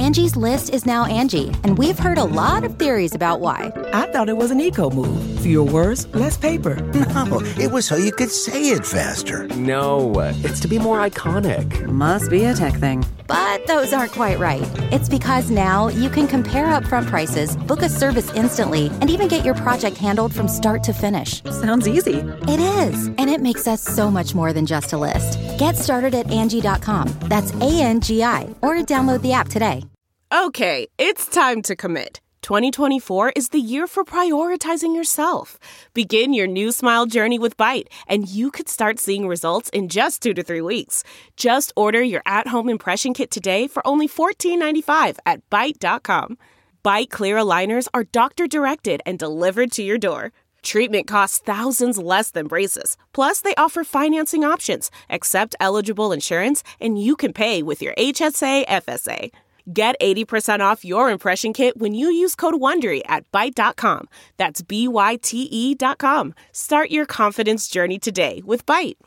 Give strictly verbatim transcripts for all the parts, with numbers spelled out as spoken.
Angie's List is now Angie, and we've heard a lot of theories about why. I thought it was an eco move. Fewer words, less paper. No, it was so you could say it faster. No, it's to be more iconic. Must be a tech thing. But those aren't quite right. It's because now you can compare upfront prices, book a service instantly, and even get your project handled from start to finish. Sounds easy. It is, and it makes us so much more than just a list. Get started at Angie dot com. That's A N G I, or download the app today. Okay, it's time to commit. twenty twenty-four is the year for prioritizing yourself. Begin your new smile journey with Byte, and you could start seeing results in just two to three weeks. Just order your at-home impression kit today for only fourteen ninety-five at Byte dot com. Byte Clear aligners are doctor-directed and delivered to your door. Treatment costs thousands less than braces. Plus, they offer financing options, accept eligible insurance, and you can pay with your H S A F S A. Get eighty percent off your impression kit when you use code WONDERY at Byte dot com. That's B Y T E dot com. Start your confidence journey today with Byte.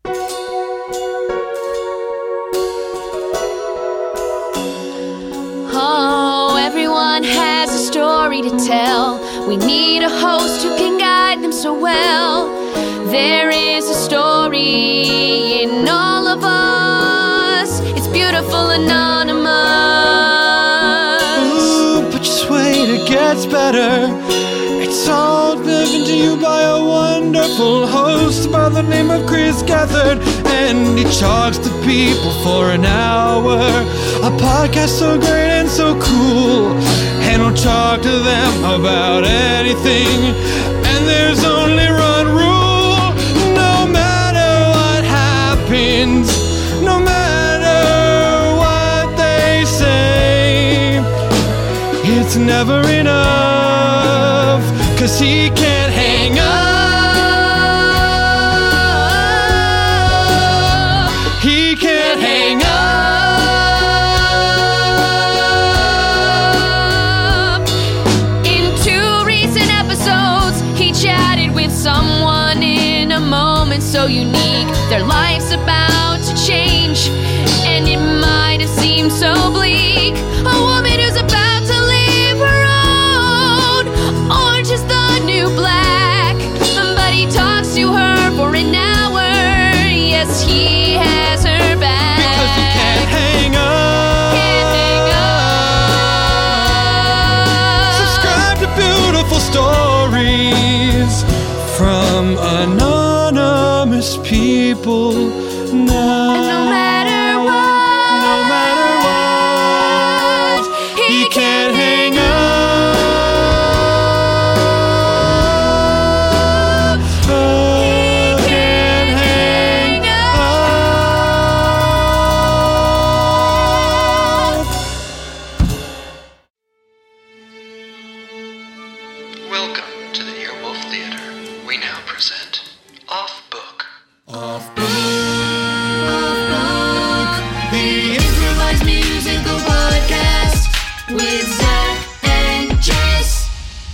Oh, everyone has a story to tell. We need a host who can guide them so well. There is a story in all of us. It's beautiful, anonymous. Just wait, it gets better. It's all given to you by a wonderful host by the name of Chris Gethard, and he talks to people for an hour. A podcast so great and so cool, and he'll talk to them about anything. And there's only one rule: no matter what happens, no matter what they say, it's never enough, 'cause he can't hang up. He can't hang up. In two recent episodes, he chatted with someone in a moment so unique. Their life's about to change, and it might have seemed so bleak. A woman who's about to leave her own. Orange is the new black, but he talks to her for an hour. Yes, he has her back. Because he can't hang up. Can't hang up. Subscribe to Beautiful Stories from anonymous people now. And no matter what, no matter what, he can't hang up. Oh, he can't hang up. Welcome to the Earwolf Theater. We now present Off Book. Off Book. The improvised musical podcast with Zach and Jess.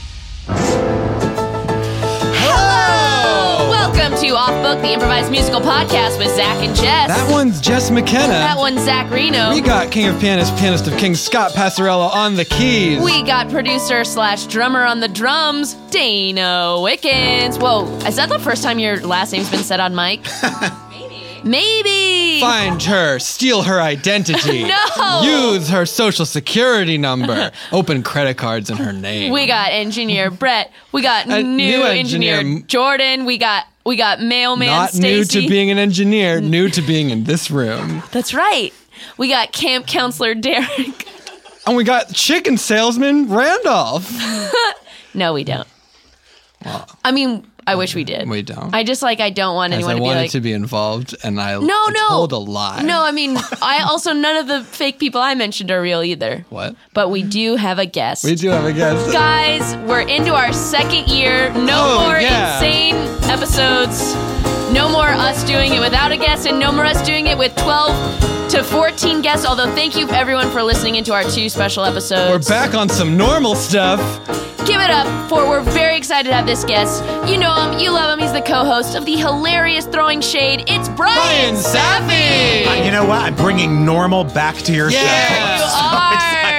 Hello! Welcome to Off Book, the improvised musical podcast with Zach and Jess. That one's Jess McKenna. That one's Zach Reno. We got King of Pianists, Pianist of Kings, Scott Passarello on the keys. We got producer slash drummer on the drums, Dana Wickens. Whoa, is that the first time your last name's been said on mic? Maybe. Maybe. Find her, steal her identity. No. Use her social security number. Open credit cards in her name. We got engineer Brett. We got A new, new engineer, engineer. Jordan. We got we got mailman Not Stacy. new to being an engineer, new to being in this room. That's right. We got camp counselor Derek. And we got chicken salesman Randolph. No, we don't. Well, I mean, I wish we did. We don't. I just like I don't want As anyone I to be wanted like to be involved, and I, no, I no. told a lie. No, I mean, I also none of the fake people I mentioned are real either. What? But we do have a guest. We do have a guest. Guys, we're into our second year. No Oh, more yeah. insane episodes. No more us doing it without a guest, and no more us doing it with twelve to fourteen guests. Although, thank you everyone for listening into our two special episodes. We're back on some normal stuff. Give it up for we're very excited to have this guest. You know him, you love him. He's the co-host of the hilarious Throwing Shade. It's Brian, Brian Safi. Uh, you know what? I'm bringing normal back to your Yeah. show. You I'm so are. excited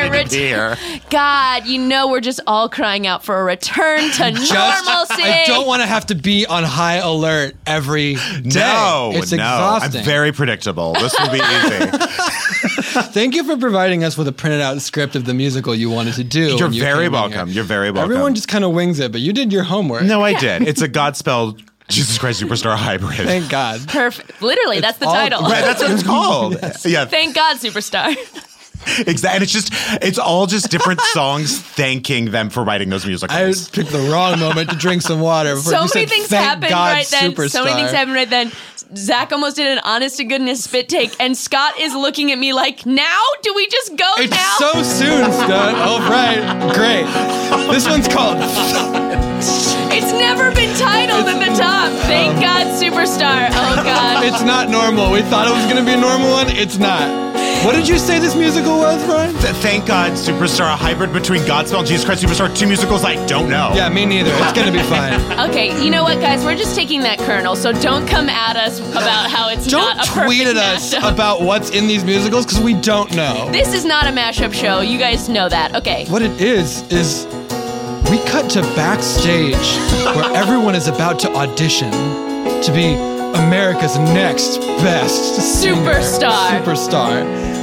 our happy to be here. God, you know we're just all crying out for a return to Just, normalcy. I don't want to have to be on high alert every day. No, it's no. exhausting. I'm very predictable. This will be easy. Thank you for providing us with a printed out script of the musical you wanted to do. You're when you very came in welcome. here. You're very welcome. Everyone just kind of wings it, but you did your homework. No, I did. It's a Godspell Jesus Christ Superstar hybrid. Thank God. Perfect. Literally, that's the all- title. Right, that's what it's called. Yes. Yeah, Thank God, Superstar. exactly. And it's just, it's all just different songs thanking them for writing those musicals. I just picked the wrong moment to drink some water. before So you many said, things "Thank happened God, right then. Superstar." So many things happened right then. Zach almost did an honest to goodness spit take, and Scott is looking at me like, now? Do we just go It's now? so soon, Scott. All right, great. This one's called. It's never been titled at the top. Thank God, Superstar. Oh, God. It's not normal. We thought it was going to be a normal one. It's not. What did you say this musical was, Brian? Th- Thank God Superstar, a hybrid between Godspell and Jesus Christ Superstar. Two musicals I don't know. Yeah, me neither. It's going to be fine. Okay, you know what, guys? We're just taking that kernel, so don't come at us about how it's Don't not a perfect tweet at us mashup. about what's in these musicals because we don't know. This is not a mashup show. You guys know that. Okay. What it is, is we cut to backstage where everyone is about to audition to be America's next best singer. Superstar. Superstar.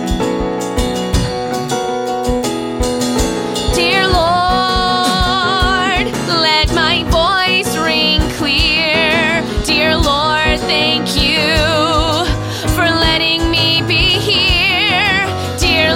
Dear Lord, let my voice ring clear. Dear Lord, thank you for letting me be here. Dear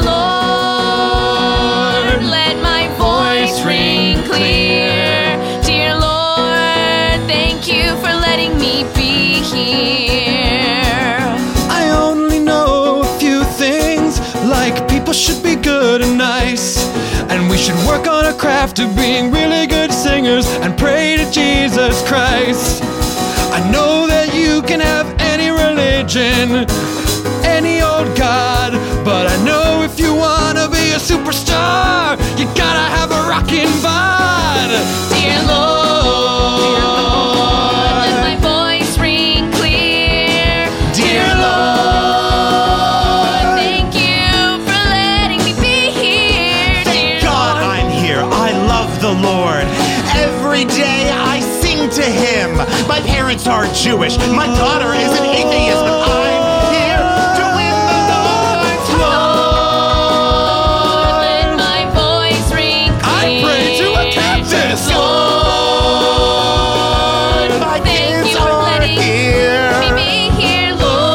Lord, let my voice ring clear. Dear Lord, thank you for letting me be here. I only know a few things, like people should be good and nice, and we should work on a craft of being really good singers and pray to Jesus Christ. I know that you can have any religion, any old god, but I know if you wanna be a superstar, you gotta have a rockin' bod. Dear Lord, Dear Lord, let my voice ring clear. Dear Lord, thank you for letting me be here. Dear God, Lord. I'm here. I love the Lord. Every day I sing to Him. My parents are Jewish. My daughter is an atheist, but I'm here to win the Lord's Lord, let my voice ring I clear. pray to a cactus. Lord, My thank kids you for are letting here. me be here,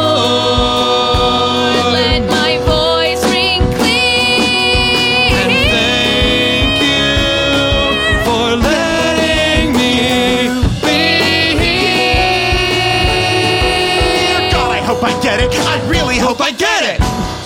Lord. Let my voice ring clear. And thank you for letting me be here. God, I hope I get it. I really hope I get it.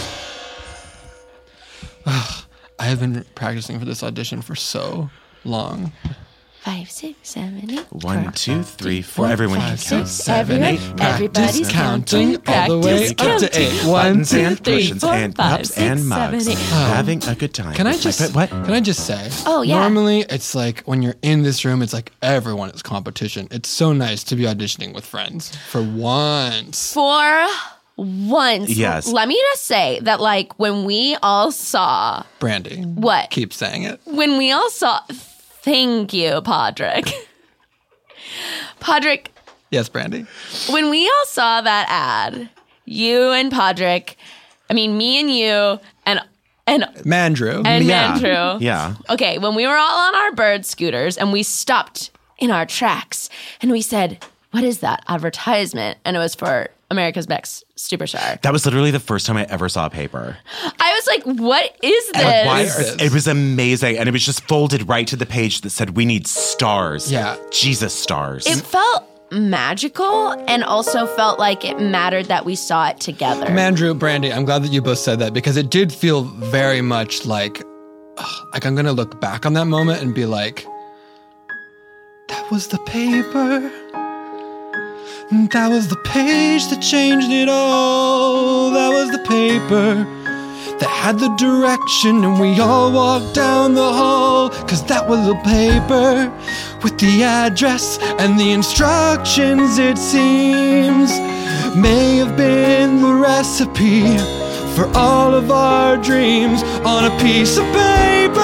I have been practicing for this audition for so long. Five, six, seven, eight. One, two, three, four. Everyone can Five, count. six, seven, eight. Everybody's counting counting, all the way practice up to eight. counting. One, Buttons two, and three, cushions four, and five, cups six, and seven, mugs. eight. Having a good time. Can I with my just pet- what? Can I just say? Oh, yeah. Normally, it's like when you're in this room, it's like everyone is competition. It's so nice to be auditioning with friends for once. For once. Yes. Let me just say that, like, when we all saw, Brandy, what? keep saying it. When we all saw, thank you, Podrick. Podrick, Yes, Brandy. when we all saw that ad, you and Podrick, I mean, me and you, and and Mandrew. and Yeah. Mandrew. Yeah. Okay, when we were all on our bird scooters and we stopped in our tracks and we said, what is that advertisement? And it was for America's Next Superstar. That was literally the first time I ever saw a paper. I was like, what is this? Like, why is are- this? It was amazing. And it was just folded right to the page that said, we need stars. Yeah. Jesus stars. It felt magical and also felt like it mattered that we saw it together. Mandrew, Brandy, I'm glad that you both said that because it did feel very much like, ugh, like I'm gonna look back on that moment and be like, that was the paper. That was the page that changed it all. That was the paper that had the direction and we all walked down the hall. Cause that was the paper with the address and the instructions, it seems, may have been the recipe for all of our dreams on a piece of paper.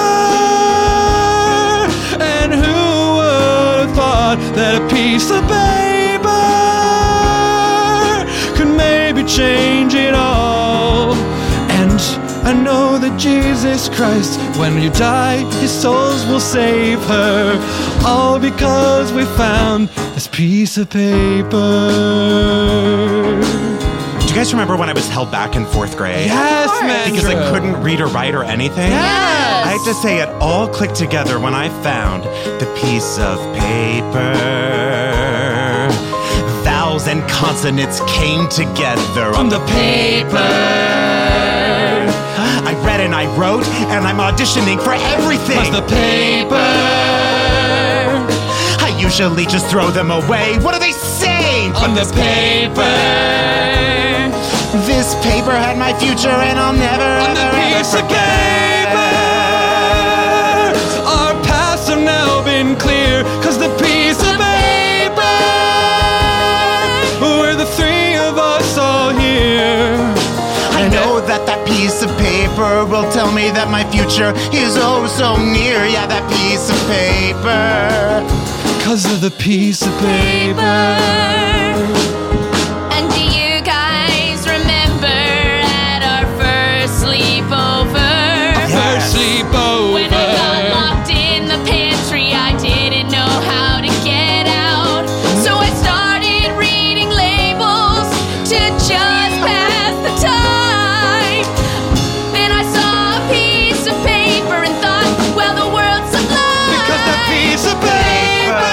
And who would have thought that a piece of paper could maybe change it all? And I know that Jesus Christ, when you die, his souls will save her. All because we found this piece of paper. Do you guys remember when I was held back in fourth grade? Yes, man. Because I couldn't read or write or anything? Yes. I have to say it all clicked together when I found the piece of paper. Vowels and consonants came together on the paper. I read and I wrote, and I'm auditioning for everything. What's the paper? I usually just throw them away. What do they say? On the paper. This paper had my future, and I'll never, On the ever, piece ever of forget. paper. Our paths have now been clear, cause the piece of paper, we're the three of us all here. I know that that piece of paper will tell me that my future is oh so near. Yeah, that piece of paper. Cause of the piece of paper. And do you guys remember at our first sleepover? First sleepover. When I got locked in the pantry, I didn't know how to get out. So I started reading labels to just pass the time. Then I saw a piece of paper and thought, well, the world's sublime. Because that piece of paper.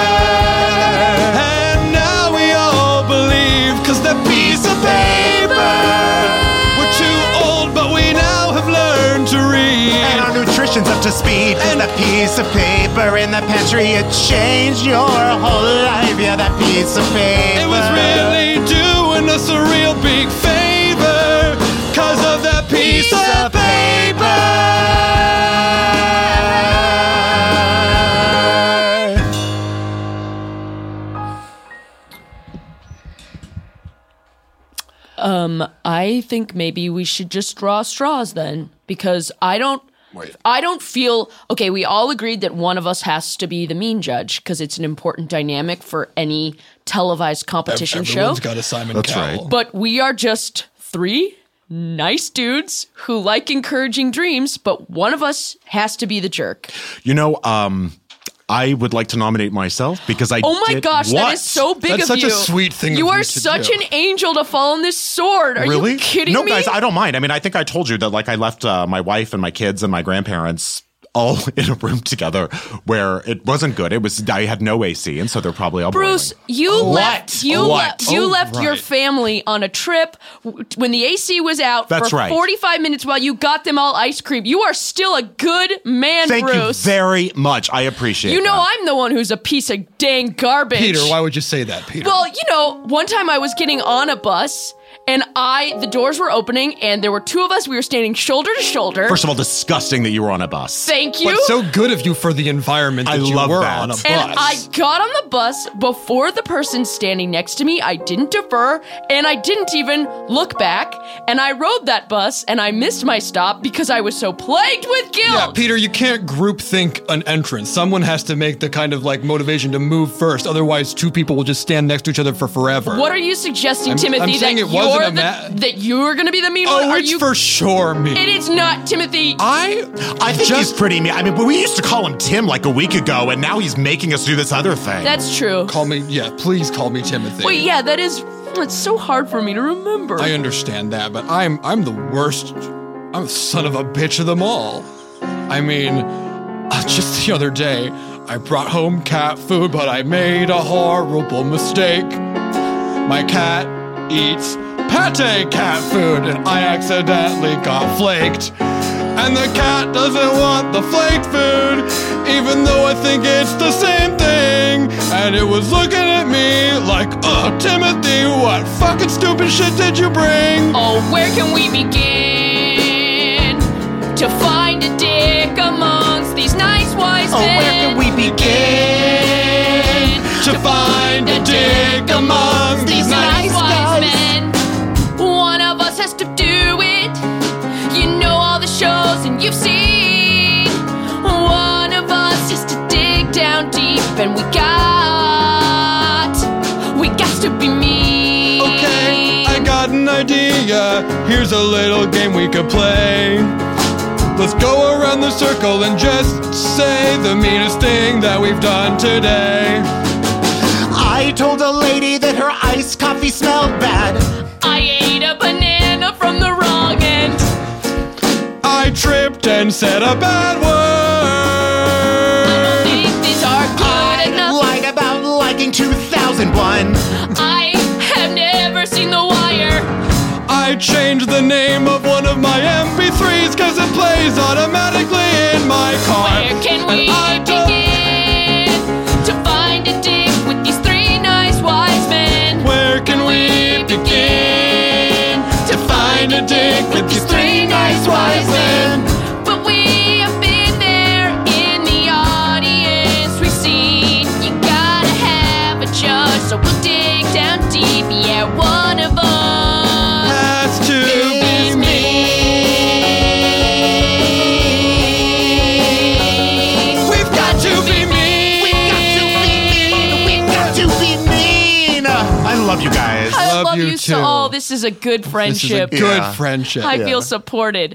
And now we all believe, cause that piece of paper. We're too old, but we now have learned to read. And our nutrition's up to speed. And that piece of paper in the pantry, it changed your whole life. Yeah, that piece of paper. It was really doing us a real big favor, cause of that piece of paper. Um, I think maybe we should just draw straws then, because I don't, Wait. I don't feel, okay, we all agreed that one of us has to be the mean judge, because it's an important dynamic for any televised competition show. Everyone's got a Simon That's Cowell. right. But we are just three nice dudes who like encouraging dreams, but one of us has to be the jerk. You know, um, I would like to nominate myself because I Oh my did, gosh, what? that is so big That's of such you. a sweet thing You of are you to such do. an angel to fall on this sword. Are Really? you kidding no, me? guys, I don't mind. I mean, I think I told you that, like, I left uh, my wife and my kids and my grandparents all in a room together where it wasn't good. It was I had no A C, and so they're probably all Bruce, boiling. you What? left you What? left you Oh, left your right. family on a trip w- when the A C was out That's for right. forty-five minutes while you got them all ice cream. You are still a good man, Thank Bruce. you very much. I appreciate. You know that. I'm the one who's a piece of dang garbage. Peter, why would you say that, Peter? Well, you know, one time I was getting on a bus and I the doors were opening and there were two of us. We were standing shoulder to shoulder. First of all, disgusting that you were on a bus. Thank you. But so good of you for the environment that I you love were that. on a bus. And I got on the bus before the person standing next to me. I didn't defer, and I didn't even look back. And I rode that bus, and I missed my stop because I was so plagued with guilt. Yeah, Peter, you can't group think an entrance. Someone has to make the kind of like motivation to move first. Otherwise, two people will just stand next to each other for forever. What are you suggesting, I'm- Timothy? I'm saying that it wasn't you're a the, ma- that you're going to be the mean one? Oh, Are it's you? for sure me. It is not, Timothy. I I think just he's pretty mean. I mean, we used to call him Tim like a week ago, and now he's making us do this other thing. That's true. call me. Yeah, please call me Timothy. Wait, yeah, that is. It's so hard for me to remember. I understand that, but I'm I'm the worst. I'm the son of a bitch of them all. I mean, uh, just the other day, I brought home cat food, but I made a horrible mistake. My cat eats pate cat food, and I accidentally got flaked. And the cat doesn't want the flaked food, even though I think it's the same thing. And it was looking at me like, oh, Timothy, what fucking stupid shit did you bring? Oh, where can we begin to find a dick amongst these nice wise oh, men? where can we begin To find a dick among these nice wise guys. men? One of us has to do it. and we got, we got to be mean. Okay, I got an idea. Here's a little game we could play. Let's go around the circle and just say the meanest thing that we've done today. I told a lady that her iced coffee smelled bad. I ate a banana from the wrong end. I tripped and said a bad word. I don't think these are good I enough. lied about liking two thousand one. I have never seen The Wire. I changed the name of one of my M P threes cause it plays automatically in my car. Where can we And I don't- begin to find a dick with these three nice wise men? Where can we begin to find a dick with these three nice wise men? But we have been there in the audience. We've seen you gotta have a judge, so we'll dig down deep. Yeah, one of us Has to is be me. We've got to be mean. We've got to be mean. We've got to be mean. I love you guys. I Love love you you so. too. Oh, this is a good This is a friendship. good Yeah. friendship. I feel supported.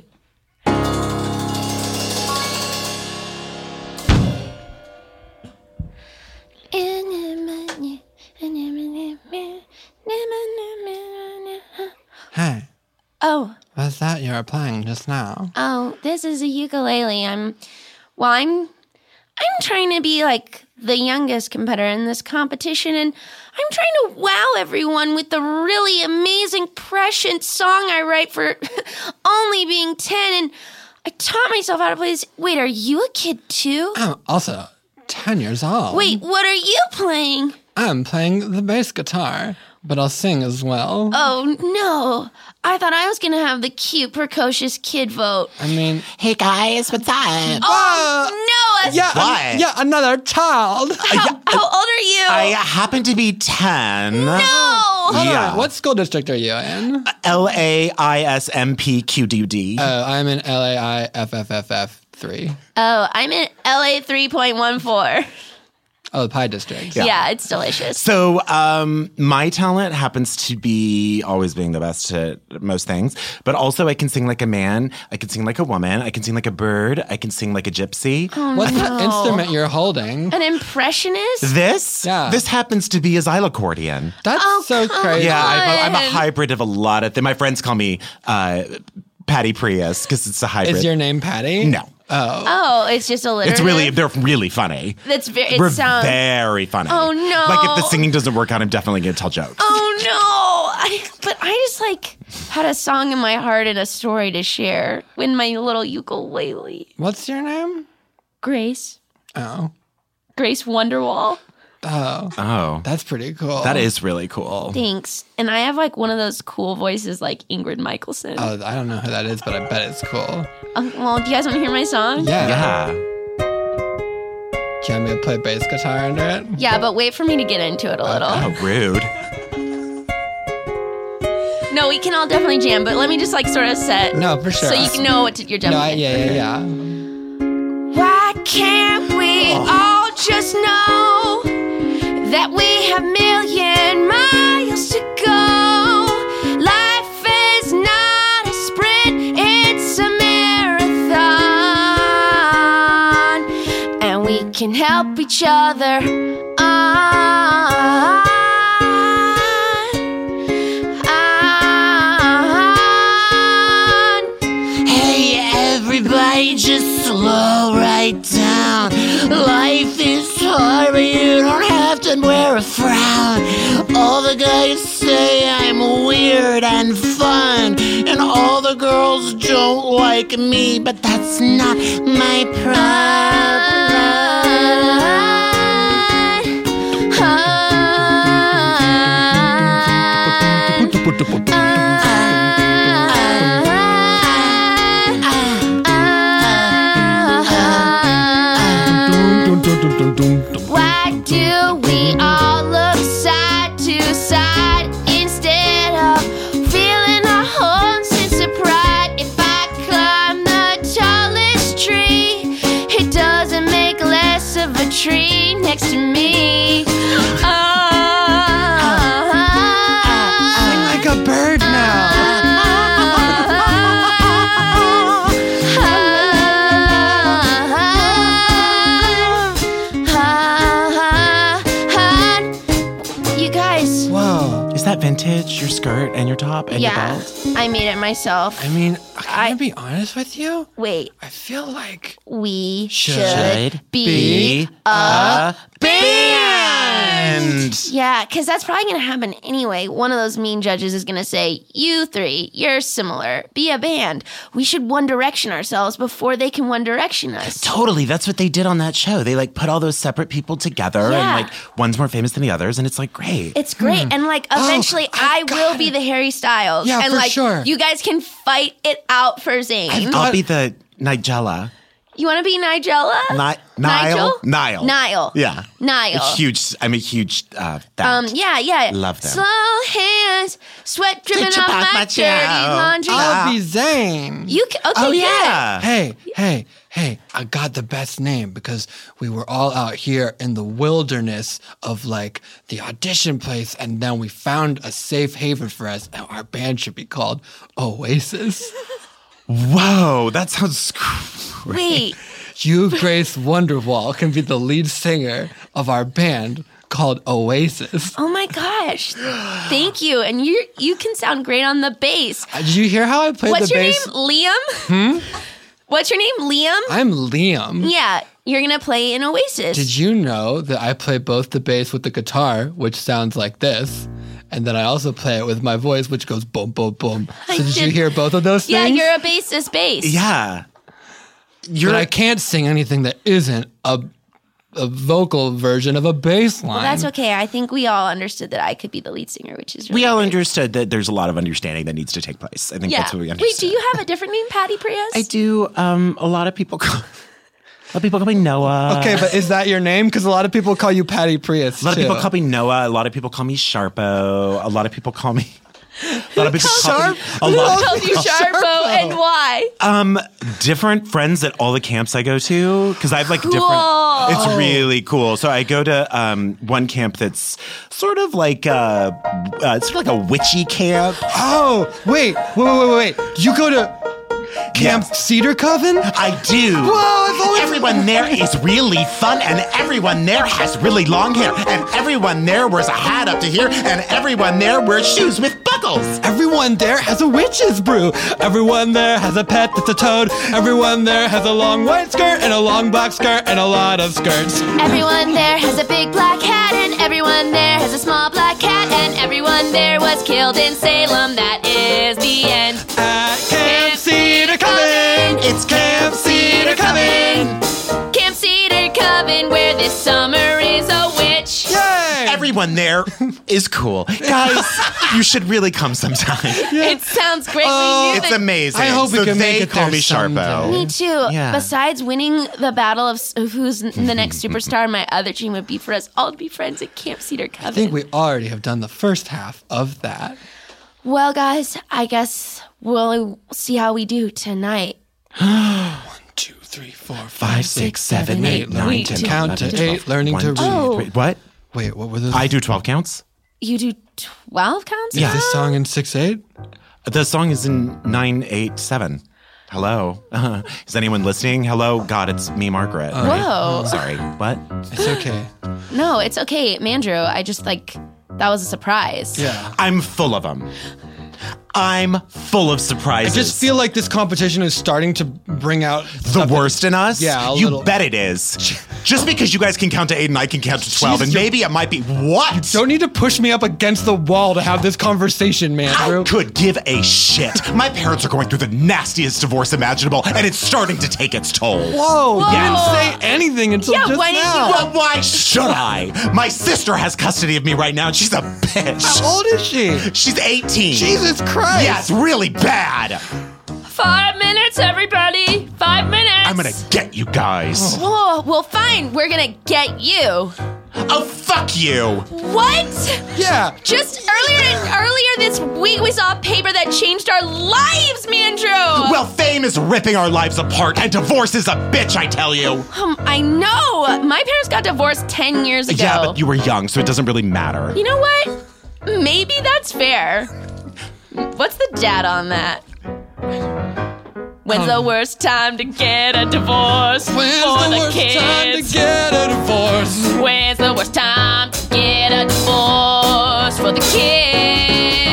Hey, Oh, what's that you were playing just now? oh, this is a ukulele. I'm, well, I'm, I'm trying to be like the youngest competitor in this competition, and I'm trying to wow everyone with the really amazing, prescient song I write for only being ten, and I taught myself how to play this. Wait, are you a kid too? I'm also ten years old. Wait, what are you playing? I'm playing the bass guitar, but I'll sing as well. Oh, no. I thought I was going to have the cute, precocious kid vote. I mean, Hey guys, what's up? Oh, no. yeah, What? an- yeah, another child. How, how old are you? I happen to be ten. no. Hold Yeah. on, what school district are you in? L A I S M P Q D D. Oh, I'm in L A I F F F F three. Oh, I'm in L A three point one four. Oh, the Pie District. Yeah. it's delicious. So, um, my talent happens to be always being the best at most things, but also I can sing like a man, I can sing like a woman, I can sing like a bird, I can sing like a gypsy. What's no. the instrument you're holding? An impressionist? This, Yeah. this happens to be a xylocordion. That's Oh, so come crazy. Yeah, I'm a, I'm a on. hybrid of a lot of things. My friends call me uh, Patty Prius because it's a hybrid. Is your name Patty? No. Oh, it's just a little. It's really, they're really funny. That's very. It We're sounds. very funny. Oh, no. Like if the singing doesn't work out, I'm definitely going to tell jokes. Oh no! I, but I just like had a song in my heart and a story to share with my little ukulele. What's your name? Grace, Oh. Grace Wonderwall. Oh. Oh, That's pretty cool. that is really cool. Thanks. And I have like one of those cool voices like Ingrid Michaelson. Oh, I don't know who that is, but I bet it's cool. Uh, well, do you guys want to hear my song? Yeah. Yeah. Do you want me to play bass guitar under it? Yeah, but wait for me to get into it a little. Oh, rude. No, we can all definitely jam, but let me just like sort of set. No, for sure. So you can know what to, you're jumping No, I- in. yeah, yeah, yeah. Why can't we all just know that we have million miles to go? Life is not a sprint, it's a marathon, and we can help each other on. Hey, everybody, just slow right down. Life is hard, but you don't have to wear a frown. All the guys say I'm weird and fun, and all the girls don't like me, but that's not my Why do we all look side to side instead of feeling our whole sense of pride? If I climb the tallest tree, it doesn't make less of a tree next to me. vintage, your skirt and your top and yeah, your belt? I made it myself. I mean, can I, I- be honest with you? Wait, I feel like we Should should, be, a band. Yeah, because that's probably going to happen anyway. One of those mean judges is going to say, you three, you're similar. Be a band. We should One Direction ourselves before they can One Direction us. Totally. That's what they did on that show. They like put all those separate people together Yeah. and like one's more famous than the others. And it's like, great. It's great. And like eventually Oh, I, I got will be it. the Harry Styles. Yeah, and for like sure. you guys can fight it out for Zayn. I'll be the Nigella. You want to be Nigella? Ni- Nigel? Nile? Nile. Niall. Yeah. Niall. A huge, I'm a huge, uh, that. Um, yeah, yeah. Love them. Slow hands, sweat dripping Get your off back, my my dirty child. laundry. I'll be Zayn. You can, okay, oh, yeah. yeah. Hey, hey, hey, I got the best name because we were all out here in the wilderness of like the audition place, and then we found a safe haven for us. Now our band should be called Oasis. Whoa, that sounds great. Wait, You, Grace Wonderwall, can be the lead singer of our band called Oasis. oh my gosh. Thank you. And you you can sound great on the bass. Uh, Did you hear how I played What's the your bass? name? Liam? Hmm? What's your name? Liam? I'm Liam. Yeah, you're going to play in Oasis. Did you know that I play both the bass with the guitar, which sounds like this, and then I also play it with my voice, which goes boom, boom, boom. I So did you did- hear both of those Yeah, things? you're a bassist bass. Yeah. You're, But I can't sing anything that isn't a a vocal version of a bass line. Well, that's okay. I think we all understood that I could be the lead singer, which is really we all great. understood that there's a lot of understanding that needs to take place. I think Yeah. that's what we understood. Wait, do you have a different name, Patty Prius? I do. Um, a lot of people call, a lot of people call me Noah. Okay, but is that your name? Because a lot of people call you Patty Prius. A lot too. of people call me Noah. A lot of people call me Sharpo. A lot of people call me. A lot of people call me. A Who lot. called you Sharpo and why? Um, different friends at all the camps I go to because I have like Cool. different. It's really cool. So I go to um one camp that's sort of like uh, uh it's sort of like a witchy camp. Oh, wait, wait, wait, wait, wait. You go to Camp Yes. Cedar Coven? I do. Whoa, I've always- Everyone there is really fun, and everyone there has really long hair, and everyone there wears a hat up to here, and everyone there wears shoes with buckles. Everyone there has a witch's brew. Everyone there has a pet that's a toad. Everyone there has a long white skirt and a long black skirt and a lot of skirts. Everyone there has a big black hat, and everyone there has a small black cat, and everyone there was killed in Salem. That is the end. At Camp Cedar Coven, It's Camp Cedar Coven. Camp Cedar Coven, where this summer is a witch. Yay! Everyone there is cool. Guys, you should really come sometime. It sounds great. Oh, we knew It's that- amazing. I hope we so can they make it call there me Sharpo. Me too. Yeah. Besides winning the battle of, s- of who's n- the next superstar, my other dream would be for us all to be friends at Camp Cedar Coven. I think we already have done the first half of that. Well, guys, I guess we'll see how we do tonight. Two, three, four, Five, six, seven, eight, nine, Wait, ten, two. Count to eleven, eight, twelve. learning One, to two, read. Oh. three- What? Wait, what were those? I do twelve counts. You do twelve counts? Is this song in six eight? The song is in nine eight seven. Hello. Uh, is anyone listening? Hello, God, it's me, Margaret. Whoa. Sorry. What? It's okay. No, it's okay, Mandrew. I just like, that was a surprise. Yeah. I'm full of them. I'm full of I surprises. just feel like this competition is starting to bring out the stuff that- worst in us? Yeah, a you little. bet it is. Just because you guys can count to eight and I can count to twelve, Jeez, and you- maybe it might be what? Don't need to push me up against the wall to have this conversation, man. I Drew. could give a shit. My parents are going through the nastiest divorce imaginable, and it's starting to take its toll. Whoa, you Yes. didn't say anything until Yeah, just why didn't you now. Well, why should I? My sister has custody of me right now, and she's a bitch. How old is she? She's eighteen. Jesus Christ. Yeah, it's really bad. Five minutes, everybody. Five minutes. I'm gonna get you guys. Whoa, well, fine. We're gonna get you. Oh, fuck you. What? Yeah. Just earlier earlier this week, we saw a paper that changed our lives, Mandrew. Well, fame is ripping our lives apart, and divorce is a bitch, I tell you. Um, I know. My parents got divorced ten years ago. Yeah, but you were young, so it doesn't really matter. You know what? Maybe that's fair. What's the data on that? When's Um, the worst time to get a divorce When's for the the, worst kids? time to get a divorce? When's the worst time to get a divorce for the kids?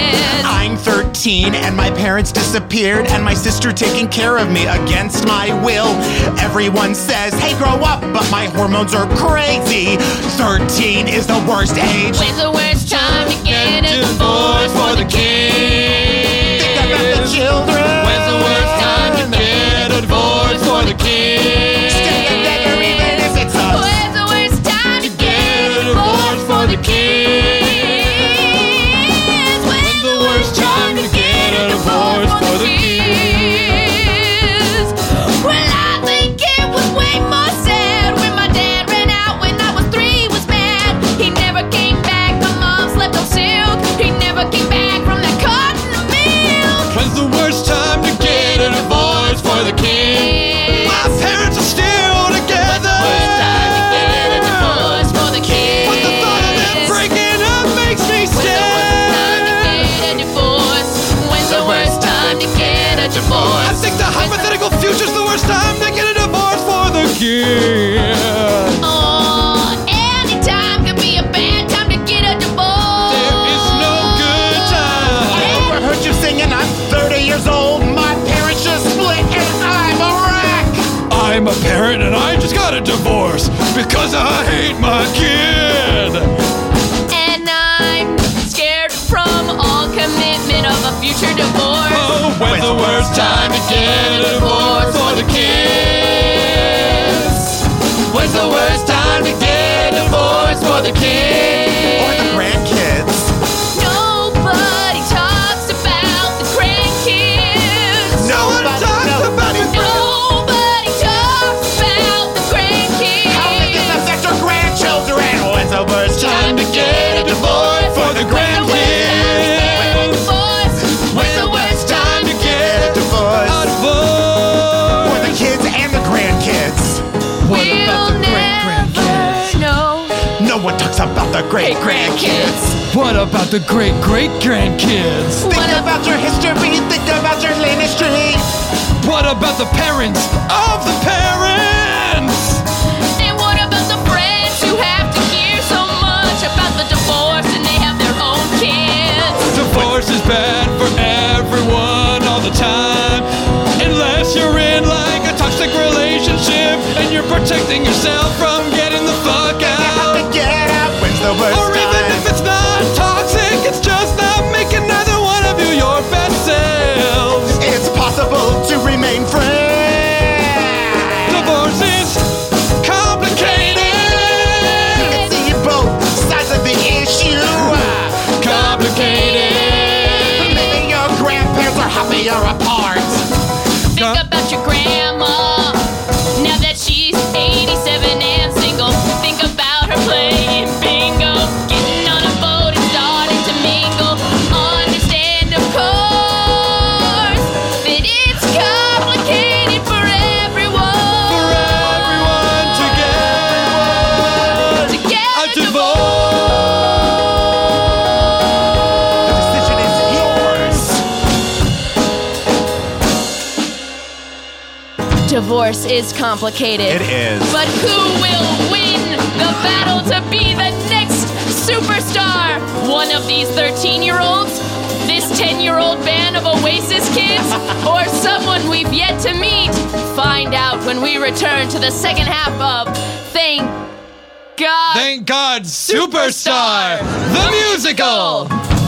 thirteen and my parents disappeared and my sister taking care of me against my will. Everyone says, hey, grow up, but my hormones are crazy. thirteen is the worst age. When's the worst time to get a divorce for the kids? Think about the children. When's the worst time to get a divorce for the kids? Stay together even if it's us. When's the worst time to get a divorce for the kids? When's the worst time to get a divorce for the kids? Well, I think it was way more sad when my dad ran out when I was three, was mad. He never came back, my mom slept on silk. He never came back from that carton of milk. When's the worst time to get a divorce for the kids? My parents are still together. Worst time to get a divorce for the kids. But the thought of them breaking up makes me scared. When's the worst time to get a divorce? I think the hypothetical future's the worst time to get a divorce for the kids. Oh, any time could be a bad time to get a divorce. There is no good time. I overheard you singing, I'm thirty years old. My parents just split and I'm a wreck. I'm a parent and I just got a divorce because I hate my kid. And I'm scared from all commitment of a future divorce. Oh, when's the worst time to get a divorce for the kids? When's the worst time to get a divorce for the kids? Or the grandkids. Nobody talks about the grandkids. No one talks about it. Nobody talks about the grandkids. How does this affect your grandchildren? When's the worst time to get a divorce for the grandkids? When's the worst time to Get a divorce A divorce. for the kids and the grandkids. What about the great grandkids? No. No one talks about the great grandkids. What about the great great grandkids? Think about your history, think about your ministry. What about the parents of the parents? And what about the friends who have to hear so much about the divorce and they have their own kids? Divorce is bad for everyone all the time. Unless you're in like a toxic relationship and you're protecting yourself from getting the fuck You have out. to get out. When's the worst Or even time? if it's not toxic, it's just not making neither one of you your best selves. It's possible to remain friends. Divorce is complicated. You can see both sides of the issue. Complicated. Maybe your grandparents are happier apart. Think about your grandma, now that she's eighty-seven and single. Think about her playing bingo, getting on a boat and starting to mingle. Understand, of course, that it's complicated for everyone. For everyone to get To get a a divorce. The decision is yours. Divorce is complicated. It is. But who will win the battle to be the next superstar? One of these thirteen-year-olds? This ten-year-old band of Oasis kids? Or someone we've yet to meet? Find out when we return to the second half of Thank God. Thank God, Superstar, the musical.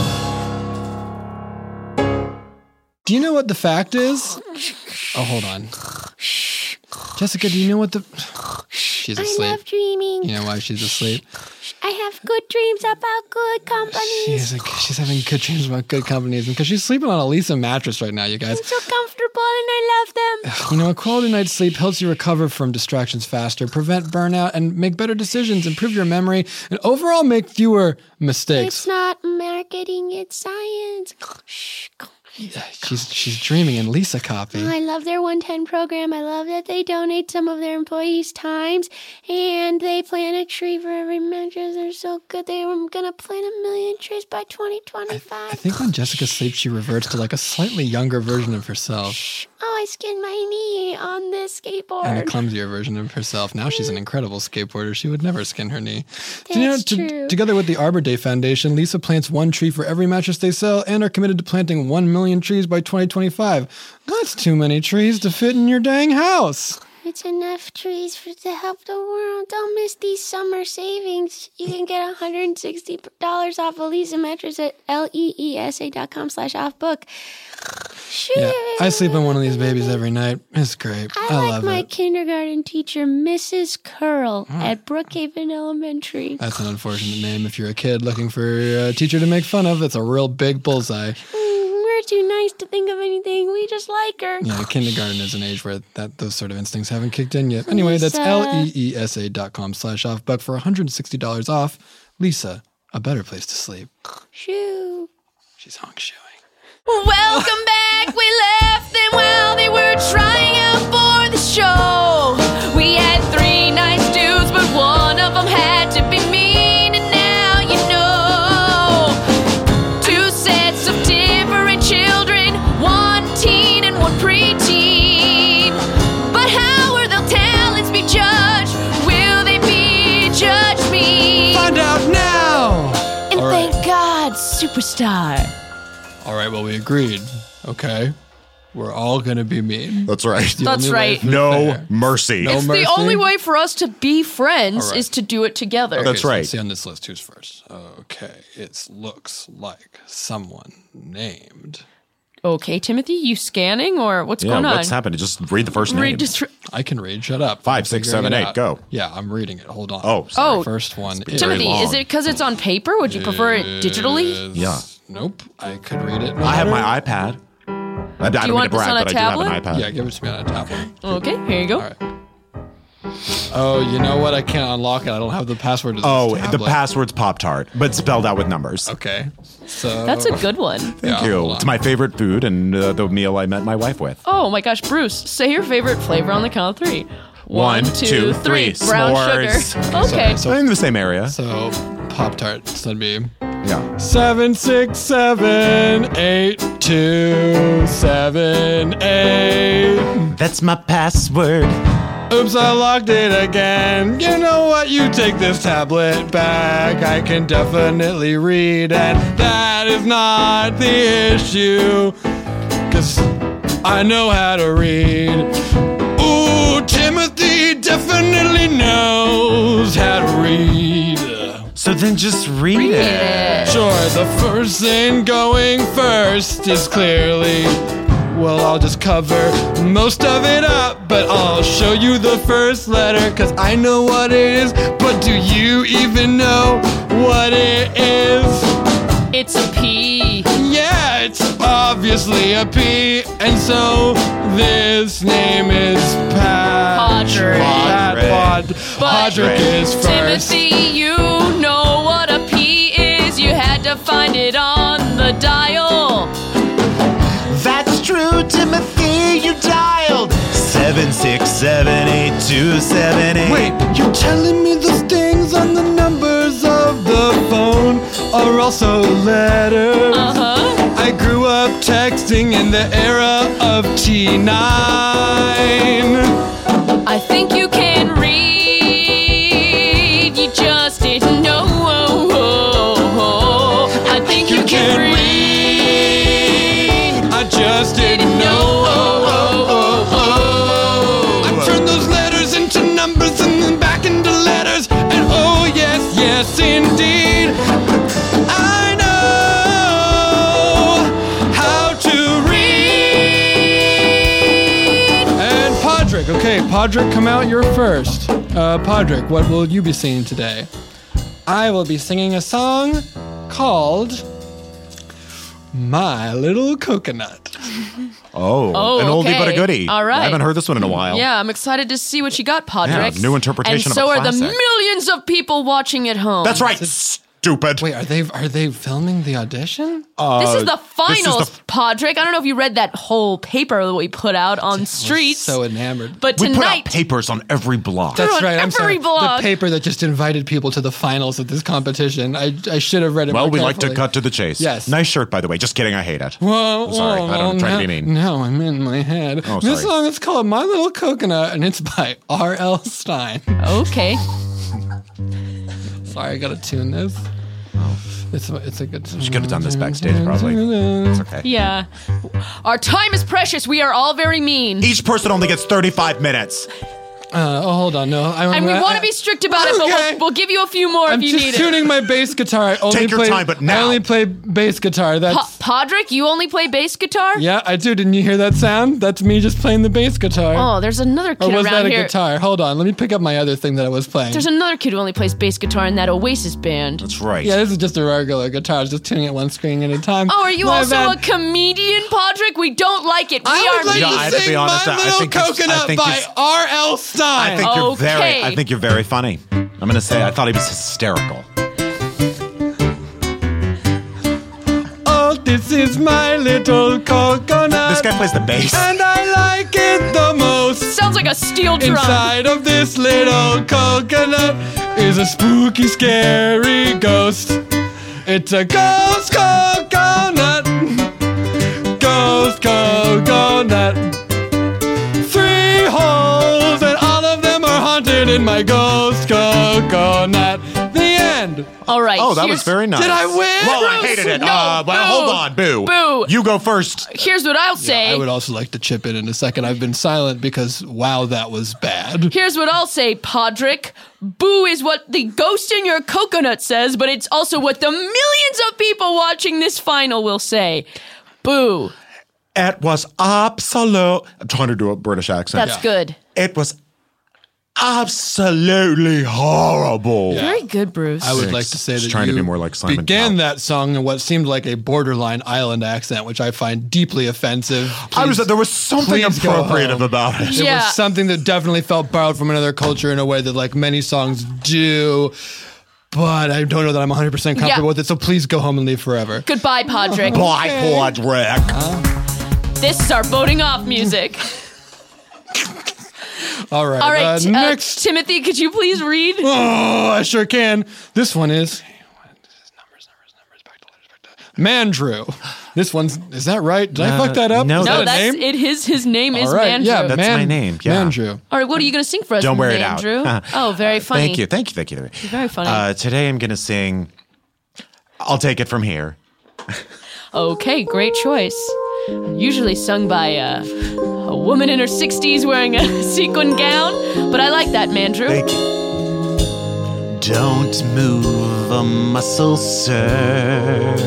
Do you know what the fact is? Oh, hold on. Jessica, do you know what the... She's I asleep. love dreaming. You know why she's asleep? I have good dreams about good companies. She's, like, she's having good dreams about good companies because she's sleeping on a Lisa mattress right now, you guys. I'm so comfortable and I love them. You know, a quality night's sleep helps you recover from distractions faster, prevent burnout, and make better decisions, improve your memory, and overall make fewer mistakes. It's not marketing, it's science. Shh. She's she's dreaming in Lisa copy. I love their one ten program. I love that they donate some of their employees' times and they plant a tree for every mattress. They're so good. They were going to plant a million trees by twenty twenty-five. I think when Jessica sleeps, she reverts to like a slightly younger version of herself. oh, I skinned my knee on this skateboard. And a clumsier version of herself. Now she's an incredible skateboarder. She would never skin her knee. That's you know, true. Together with the Arbor Day Foundation, Lisa plants one tree for every mattress they sell and are committed to planting one million trees by twenty twenty-five. That's too many trees to fit in your dang house. It's enough trees for to help the world. Don't miss these summer savings. You can get one hundred sixty dollars off a Lisa mattress at L-E-E-S-A dot com slash off book. Shoo. Yeah, I sleep on one of these babies every night. It's great. I, I, I like love my it. kindergarten teacher, Missus Curl, at Brookhaven Elementary. That's an unfortunate name if you're a kid looking for a teacher to make fun of. That's a real big bullseye. Mm, we're too nice to think of anything. We just like her. Yeah, kindergarten is an age where that those sort of instincts haven't kicked in yet. Anyway, that's Lisa. L-E-E-S-A dot com slash off buck for one hundred sixty dollars off. Lisa, a better place to sleep. Shoo. She's honk shooing. Welcome back. We left them while they were trying out for the show. We had three nice dudes, but one of them had to be mean, and now you know. Two sets of different children, one teen and one preteen. But how will their talents be judged? Will they be judge me? Find out now! And All right. thank God, superstar. All right, well, we agreed. Okay. We're all going to be mean. That's right. The That's only way right. for No fair. mercy. No It's mercy? the only way for us to be friends All right. is to do it together. Okay, That's so right. let's see on this list who's first. Okay, it looks like someone named. Okay, Timothy, you scanning or what's Yeah, going on? what's happening? Just read the first name. Read, just, I can read. Shut up. Five, I'm six, figuring seven, it eight, out. go. Yeah, I'm reading it. Hold on. Oh, sorry. Oh. First one is. Timothy, long. is it because it's on paper? Would you prefer it digitally? is- Yeah. Nope. I could read it. I have better. my iPad. I, I don't you mean want to this brag, on a but I do have tablet? an iPad. Yeah, give it to me on a tablet. Okay, here you go. All right. Oh, you know what? I can't unlock it. I don't have the password to this Oh, the tablet. password's Pop-Tart, but spelled out with numbers. Okay. So That's a good one. Thank Yeah, you. hold on. It's my favorite food and uh, the meal I met my wife with. Oh my gosh, Bruce, say your favorite flavor on the count of three. One, two, three. Brown S'mores. sugar. Okay. So- I'm in the same area. So Pop Tart. So that'd be Yeah. seven six seven eight two seven eight. That's my password. Oops, I locked it again. You know what? You take this tablet back. I can definitely read, and that is not the issue. Cause I know how to read. Ooh, Timothy definitely knows how to read. So then just read, Read it. it. Sure, the first thing going first is clearly, well, I'll just cover most of it up, but I'll show you the first letter, cause I know what it is, but do you even know what it is? It's a P. Yeah, it's obviously a P, and so this name is Patrick. Patrick. Pat- But Patrick is first. Timothy, you know what a P is. You had to find it on the dial. That's true, Timothy. You dialed seven six seven eight two seven eight. Wait, you're telling me those things on the numbers of the phone are also letters? Uh-huh. I grew up texting in the era of T nine. I think you can read. You just didn't know. I think you can read. I just didn't know. I turned those letters into numbers and then back into letters. And oh, yes, yes, indeed. I know how to read. And Podrick, okay, Podrick, come out, you're first. Uh, Podrick, what will you be singing today? I will be singing a song called My Little Coconut. Oh, Oh, an oldie okay. but a goodie. All right. I haven't heard this one in a while. Yeah, I'm excited to see what you got, Podrick. Yeah, new interpretation and of so a are the classic. millions of people watching at home. That's right. Stop stupid. Wait, are they are they filming the audition? Uh, this is the this is finals, the- Podrick. I don't know if you read that whole paper that we put out on Streets. So enamored. But we put out tonight, papers on every blog. That's on right. I'm sorry. every blog. The paper that just invited people to the finals of this competition. I I should have read it. Well, more we like to carefully. cut to the chase. Yes. Nice shirt, by the way. Just kidding. I hate it. Whoa, I'm sorry. whoa, I don't try now, to be mean. Now I'm in my head. Oh, this sorry. song is called "My Little Coconut" and it's by R L. Stein. okay. Sorry, I gotta tune this. It's a, it's a good song. She could have done this backstage, probably. It's okay. Yeah. Our time is precious. We are all very mean. Each person only gets thirty-five minutes. Uh, oh, hold on. No, I, and we I, want to be strict about it, but Okay. we'll, we'll give you a few more I'm if you just need tuning it. my bass guitar. I only Take your play, time, but now. I only play bass guitar. That's Pa- Podrick, you only play bass guitar? yeah, I do. Didn't you hear that sound? That's me just playing the bass guitar. Oh, there's another or kid was around that a here. guitar? Hold on. Let me pick up my other thing that I was playing. There's another kid who only plays bass guitar in that Oasis band. That's right. yeah, this is just a regular guitar. I was just tuning it one string at a time. Oh, are you My also bad. a comedian, Podrick? We don't like it. We I are would like Yeah, to I have to sing be honest, My I Little think you're- I Coconut think by you're- R L. Stein. I think you're very. Okay. I think you're very funny. I'm gonna say I thought he was hysterical. Oh, this is my little coconut. This guy plays the bass. And I like it the most. Sounds like a steel drum. Inside of this little coconut is a spooky, scary ghost. It's a ghost coconut. Ghost coconut. Three holes, and all of them are haunted in my ghost coconut. The end. All right. Oh, that here's- was very nice. Did I win? Well, I Bruce, hated it. no, uh, well, boo. hold on, boo. Boo. You go first. Here's what I'll say. I would also like to chip in in a second. I've been silent because, wow, that was bad. Here's what I'll say, Podrick. Boo is what the ghost in your coconut says, but it's also what the millions of people watching this final will say. Boo. It was absolute. I'm trying to do a British accent. That's good. It was absolutely horrible. Very good, Bruce. I would like to say Just that trying you to be more like Simon began Cowell. that song in what seemed like a borderline island accent, which I find deeply offensive. I was. Please- There was something please go appropriative home. about it. It Yeah. was something that definitely felt borrowed from another culture in a way that like many songs do. But I don't know that I'm one hundred percent comfortable Yeah. with it, so please go home and leave forever. Goodbye, Podrick. Bye, Podrick. This is our voting off music. All right. All right, uh, t- uh, next. Timothy, could you please read? Oh, I sure can. This one is Mandrew. This one's, is that right? Did I Uh, fuck that up? no, Is No, that a that's name? it. His his name is All right, Mandrew. yeah, That's Man- my name, yeah. Mandrew. All right, what are you going to sing for us, Don't wear it out. Mandrew? Oh, very funny. Thank you, thank you, thank you. Very funny. Uh, today I'm going to sing I'll Take It From Here. Okay, great choice. Usually sung by uh, a woman in her sixties wearing a sequin gown, but I like that, Mandrew. Thank you. Don't move a muscle, sir.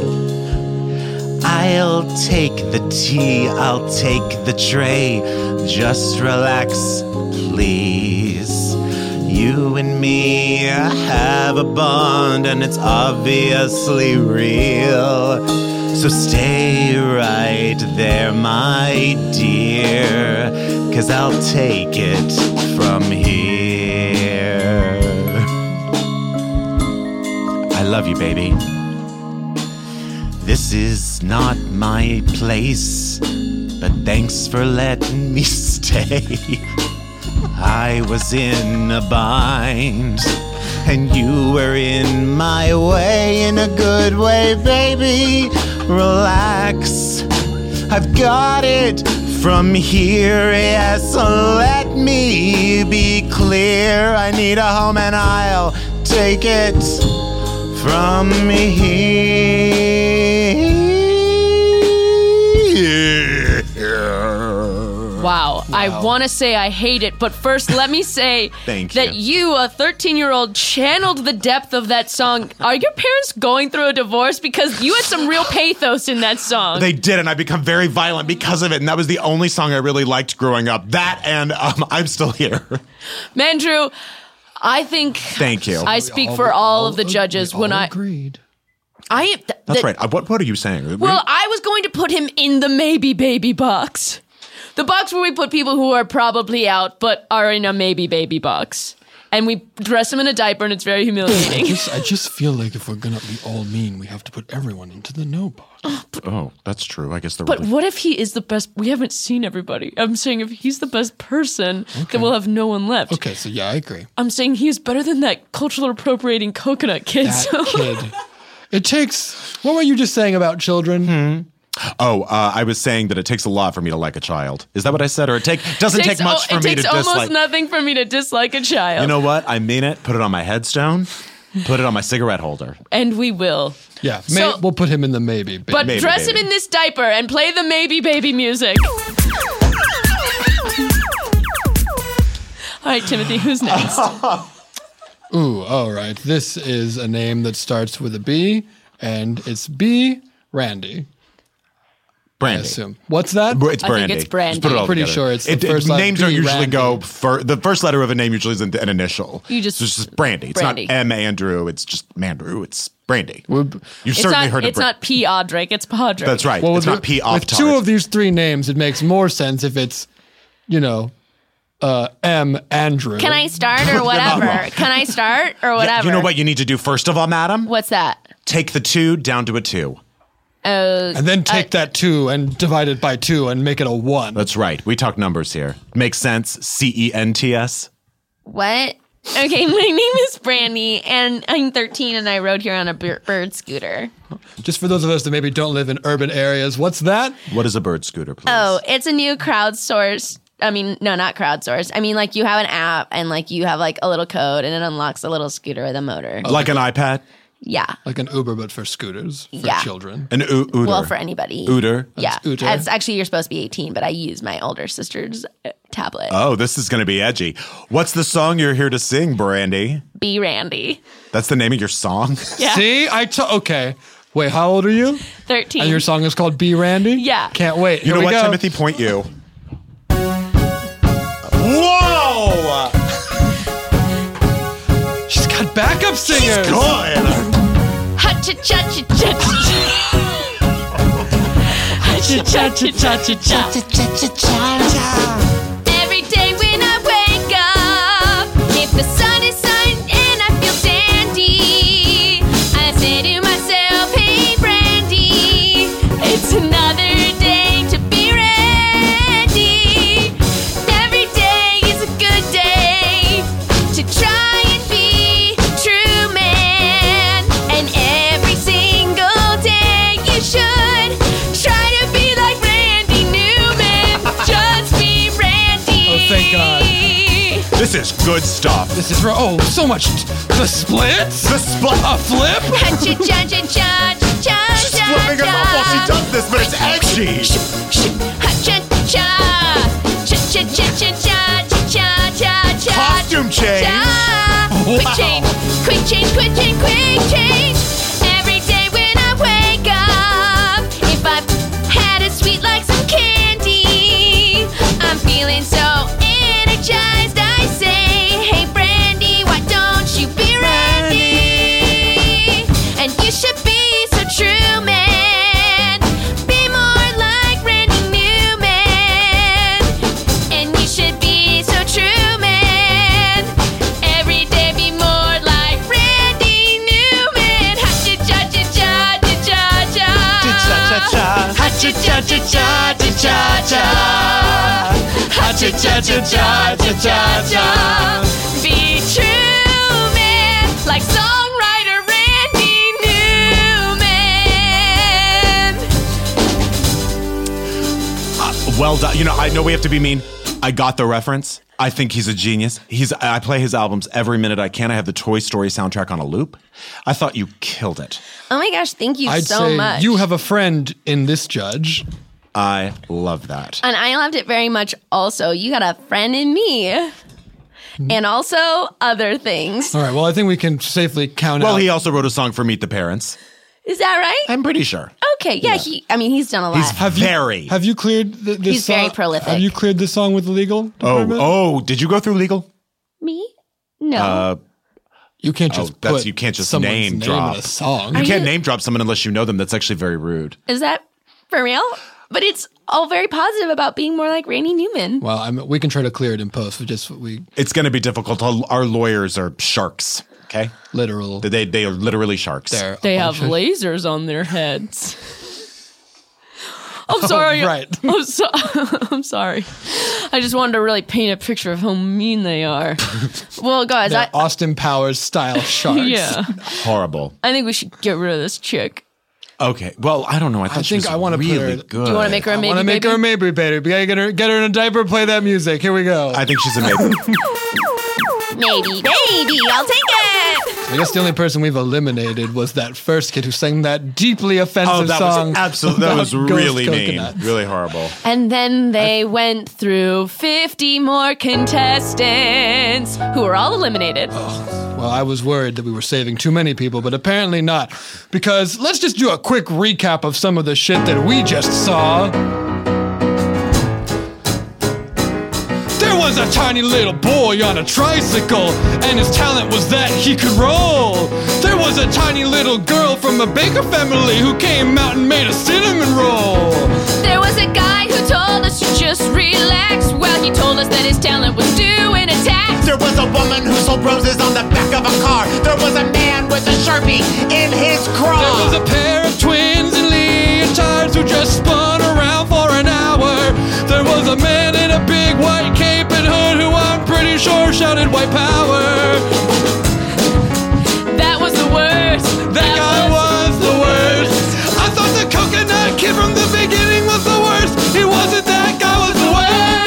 I'll take the tea, I'll take the tray. Just relax, please. You and me have a bond, and it's obviously real. So stay right there, my dear, 'cause I'll take it from here. I love you, baby. This is not my place, but thanks for letting me stay. I was in a bind, and you were in my way, in a good way, baby. Relax, I've got it from here, yes, so let me be clear. I need a home and I'll take it from here. Wow. I want to say I hate it, but first let me say Thank that you, a thirteen-year-old, channeled the depth of that song. Are your parents going through a divorce? Because you had some real pathos in that song. They did, and I become very violent because of it, and that was the only song I really liked growing up. That and um, I'm Still Here. Mandrew, I think Thank you. I speak for all of the judges we when all I agreed. I th- That's that- right. Uh, What, what are you saying? Well, I was going to put him in the maybe baby box. The box where we put people who are probably out but are in a maybe baby box. and we dress him in a diaper, and it's very I humiliating. just, I just feel like if we're gonna be all mean, we have to put everyone into the no box. Oh, that's true. I guess they're But really... what if he is the best? We haven't seen everybody. I'm saying if he's the best person, then we'll have no one left. Okay, so yeah, I agree. I'm saying he's better than that cultural appropriating coconut kid. That so- kid. It takes. What were you just saying about children? Hmm. Oh, uh, I was saying that it takes a lot for me to like a child. Is that what I said? Or it take doesn't Takes take much al- for it me to takes almost dislike. nothing for me to dislike a child. You know what? I mean it. Put it on my headstone. Put it on my cigarette holder. And we will. Yeah, may, So- we'll put him in the maybe. Baby. But Maybe, dress baby. him in this diaper and play the maybe baby music. All right, Timothy, who's next? Ooh, all right. This is a name that starts with a B, and it's B. Randy. I Brandy. assume. What's that? Br- It's I think Brandy. it's Brandy. Just put it all Pretty together. sure it's the It- it- first letter, Names don't B, usually Randy. go for the first letter of a name usually isn't an initial. You just- So it's just Brandy. It's Brandy. not M Andrew. It's just Mandrew. It's Brandy. We're- You've It's certainly not, heard of it's Bra- not P. Audric, it's Podrick. That's right. Well, it's with, not P off with two of these three names, it makes more sense if it's, you know, uh, M. Andrew. Can I start or whatever? Can I start or whatever? You know what you need to do first of all, madam? What's that? Take the two down to a two. Oh, And then take that two and divide it by two and make it a one. That's right. We talk numbers here. Makes sense. C E N T S. what? Okay, my name is Brandy, and I'm thirteen, and I rode here on a bir- bird scooter. Just for those of us that maybe don't live in urban areas, what's that? What is a bird scooter, please? Oh, it's a new crowdsourced. I mean, no, not crowdsourced. I mean, like you have an app, and like you have like a little code, and it unlocks a little scooter with a motor. Like an iPad? Yeah. Like an Uber, but for scooters, for Yeah. children. An u- Uter. Well, for anybody. Uter. Yeah. Uter. It's actually, you're supposed to be eighteen, but I use my older sister's uh, tablet. Oh, this is going to be edgy. What's the song you're here to sing, Brandy? Be Randy. That's the name of your song? Yeah. See? I t- Okay. Wait, how old are you? thirteen. And your song is called Be Randy? Yeah. Can't wait. You Here know we what, go. Timothy? Point you. Whoa! She's got backup singers. Good. Ha cha cha cha cha cha cha cha cha cha. Every day when I wake up, if the sun is shining and I feel dandy, I say to myself, hey Brandy, it's another day to be ready. Every day is a good day to try and be true man, and every single day you should try to be like Randy Newman. Just be Randy. Oh, thank God. This is good stuff. This is, oh, so much. The splits? The split. A flip? Ha cha cha cha cha cha She's cha flipping us off while she does this, but it's edgy. Ha cha cha cha cha cha cha cha cha cha cha. Costume change. Cha. Quick change, quick change, quick change, quick change. Every day when I wake up, if I've had a sweet like some candy, I'm feeling so energized. I say, hey Brandy, why don't you be Randy? And you should be so true, man. Be more like Randy Newman. And you should be so true, man. Every day be more like Randy Newman. Ha cha cha cha cha cha cha cha. Ha cha cha cha cha cha cha cha. Ha cha cha cha cha cha cha cha. Be true, man, like songwriter Randy Newman. Uh, well done. You know, I know we have to be mean. I got the reference. I think he's a genius. He's. I play his albums every minute I can. I have the Toy Story soundtrack on a loop. I thought you killed it. Oh my gosh, thank you I'd so say much. you have a friend in this judge. I love that. And I loved it very much also. You got a friend in me. And also other things. All right, well, I think we can safely count Well, out. he also wrote a song for Meet the Parents. Is that right? I'm pretty sure. Okay, yeah, he I mean he's done a lot. He's have you, very. Have you cleared the, this He's very song? prolific. Have you cleared this song with the legal Oh, department? oh! Did you go through legal? Me? No. Uh, You can't oh, just that's put you can't just someone's name name drop in a song. You Are can't you- name drop someone unless you know them. That's actually very rude. Is that for real? but it's all very positive about being more like Randy Newman. Well, I'm, we can try to clear it in post. We just we. It's going to be difficult. Our lawyers are sharks. Okay, literal. They they are literally sharks. They're they have lasers on their heads. I'm sorry. Oh, right. I'm, so- I'm sorry. I just wanted to really paint a picture of how mean they are. Well, guys, They're I Austin Powers style sharks. Yeah. Horrible. I think we should get rid of this chick. Okay. Well, I don't know. I thought I she think was I want to really put her. good. Do you want to make her a I maybe want to make baby? her a maybe baby. We gotta get her, get her in a diaper. Play that music. Here we go. I think she's a maybe. Maybe, baby, I'll take it. I guess the only person we've eliminated was that first kid who sang that deeply offensive Oh, that song. was absolutely. That about was ghost really mean. coconut. Really horrible. And then they went through fifty more contestants who were all eliminated. Well, I was worried that we were saving too many people, but apparently not. Because let's just do a quick recap of some of the shit that we just saw. There was a tiny little boy on a tricycle, and his talent was that he could roll. There was a tiny little girl from a baker family who came out and made a cinnamon roll. There was a guy who told us to just relax. Well, he told us that his talent was due in a tax. There was a woman who sold roses on the back of a car. There was a man with a Sharpie in his craw. There was a pair of twins in leotards who just spun around for an hour. There was a man in a big white cape and hood who I'm pretty sure shouted white power. That was the worst. That guy was the worst. I thought the coconut kid from the beginning was the worst. He wasn't. That guy was the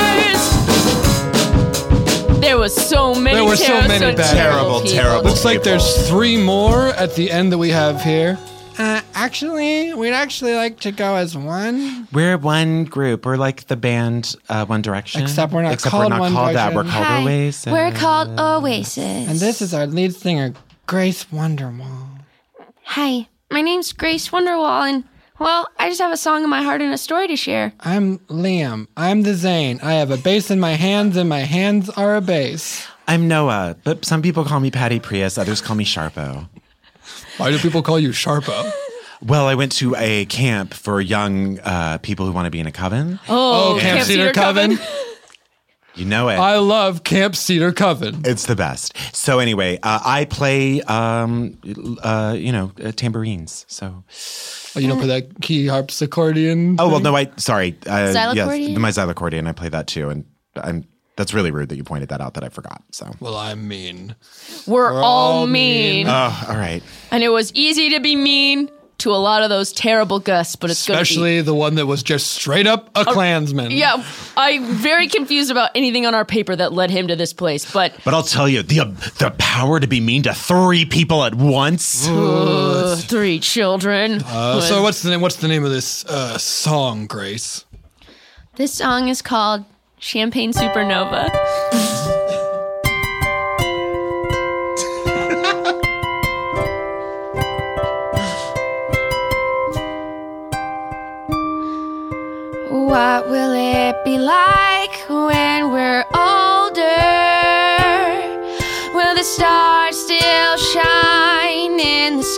worst. There was so many. There were so terrible, many bad- Terrible, people. terrible. Looks like there's three more at the end that we have here. Uh, actually, we'd actually like to go as one. We're one group. We're like the band uh, One Direction. Except we're not Except called we're not One called that. We're Direction. called Hi, Oasis. we're called Oasis. And this is our lead singer, Grace Wonderwall. Hi, my name's Grace Wonderwall, and, well, I just have a song in my heart and a story to share. I'm Liam. I'm the Zane. I have a bass in my hands, and my hands are a bass. I'm Noah, but some people call me Patty Prius. Others call me Sharpo. Why do people call you Sharpo? Well, I went to a camp for young uh, people who want to be in a coven. Oh, Oh, Camp Cedar Coven? You know it. I love Camp Cedar Coven. It's the best. So anyway, uh, I play, um, uh, you know, uh, tambourines. So. Oh, you don't play that key harpsichordion? Oh well, no, I sorry. Uh, Xylocordion? Yes, my xylocordion. I play that too, and I'm. That's really rude that you pointed that out. That I forgot. So. Well, I'm mean. We're, We're all all mean. mean. Oh, all right. And it was easy to be mean to a lot of those terrible Gus, but it's gonna Especially the one that was just straight up a Klansman. Yeah, I'm very confused about anything on our paper that led him to this place, but But I'll tell you, the the power to be mean to three people at once. uh, three children. Uh, so what's the name? What's the name of this uh, song, Grace? This song is called Champagne Supernova. What will it be like when we're older? Will the stars still shine in the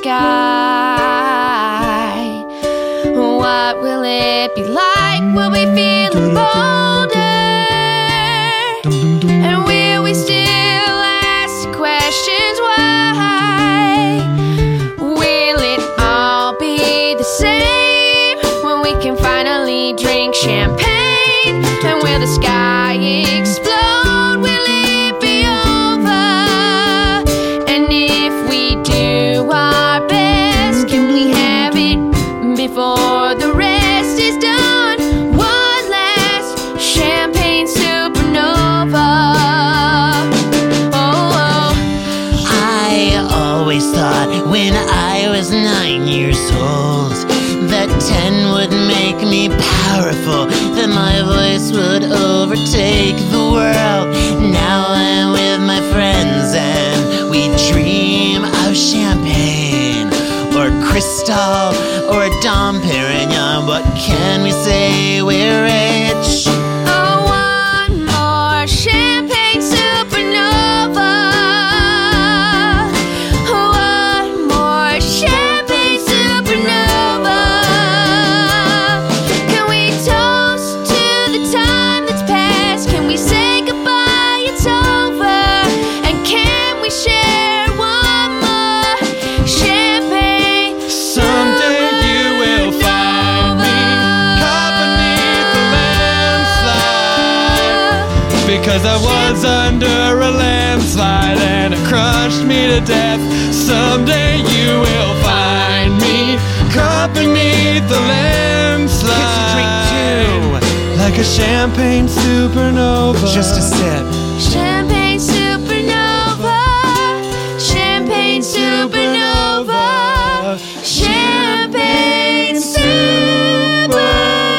sky? What will it be like? Will we feel bolder? And will we still ask questions why? Will it all be the same when we can finally drink champagne? And will the sky explode? Will it be over? And if we do our best, can we have it before the rest is done? One last champagne supernova. Oh, oh. I always thought when I was nine years old that ten would make me powerful, that my voice would overtake the world. Now I'm with my friends and we dream of champagne or Cristal or Dom Perignon. What can we say? We're rich. Oh, one more champagne supernova. One more champagne supernova. Can we was under a landslide and it crushed me to death. Someday you will find me caught beneath the landslide. Kiss a drink too. Like a champagne supernova. Just a sip. Champagne supernova. Champagne supernova. Champagne supernova.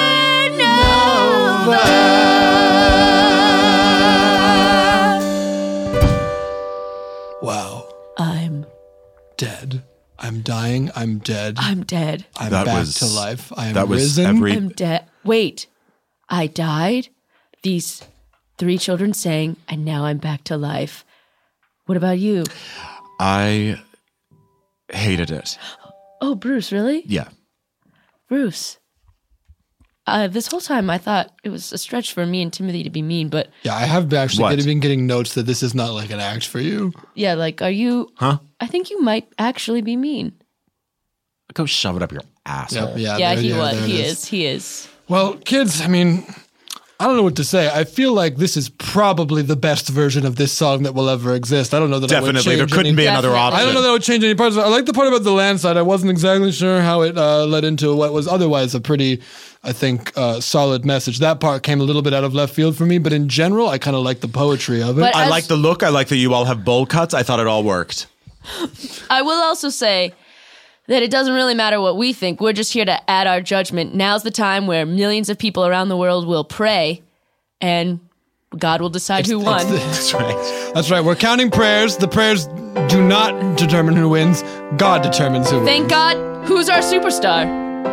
Wow. I'm dead. I'm dying. I'm dead. I'm dead. I'm That back was- to life. I am that was risen. every- I'm dead. Wait, I died? These three children sang, and now I'm back to life. What about you? I hated it. Oh, Bruce, really? Yeah. Bruce. Uh, this whole time I thought it was a stretch for me and Timothy to be mean, but Yeah, I have been actually What? getting, been getting notes that this is not like an act for you. yeah, like, are you... Huh? I think you might actually be mean. Go shove it up your asshole. Yep, yeah, Yeah, there- he yeah, was. there it He is. is. He is. Well, kids, I mean, I don't know what to say. I feel like this is probably the best version of this song that will ever exist. I don't know that I would Definitely. There change couldn't any- be another Definitely. option. I don't know that I would change any parts of it. I like the part about the landslide. I wasn't exactly sure how it uh, led into what was otherwise a pretty, I think, uh, solid message. That part came a little bit out of left field for me, but in general, I kind of like the poetry of it. But I as- like the look. I like that you all have bowl cuts. I thought it all worked. I will also say that it doesn't really matter what we think. We're just here to add our judgment. Now's the time where millions of people around the world will pray, and God will decide who won. That's right. That's right. We're counting prayers. The prayers do not determine who wins. God determines who wins. Thank God. Who's our superstar?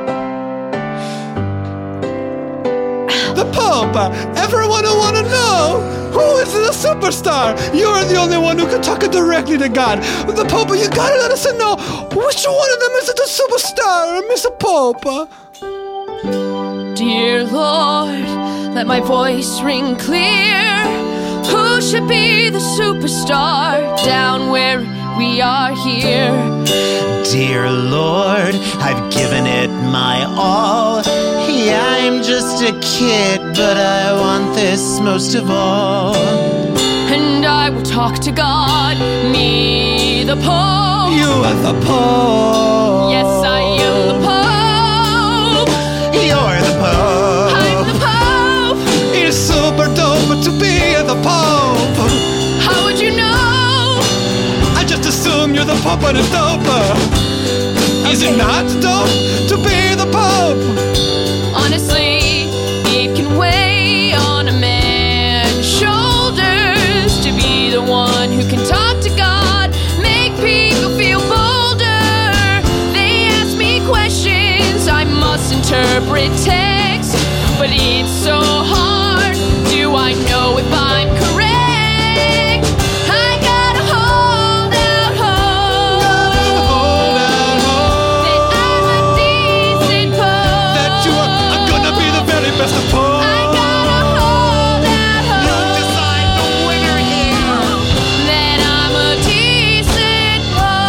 The Pope! Everyone will want to know, who is the superstar? You're the only one who can talk it directly to God. The Pope, you gotta let us know, which one of them is the superstar, Mister Pope? Dear Lord, let my voice ring clear. Who should be the superstar down where we are here? Dear Lord, I've given it my all. Yeah, I'm just a kid, but I want this most of all. And I will talk to God, me the Pope. You are the Pope. Yes, I am the Pope. You're the Pope. I'm the Pope. It's super dope to be the Pope. How would you know? I just assume you're the Pope and it's dope. Is it not dope to be the Pope? Honestly, it can weigh on a man's shoulders to be the one who can talk to God, make people feel bolder. They ask me questions, I must interpret text, but it's so hard. Do I know if I'm correct? I gotta hold out hope. Hold out hope. That I'm a decent pope. That you are, are gonna be the very best of Pope. I gotta hold out hope. You decide the winner here. That I'm a decent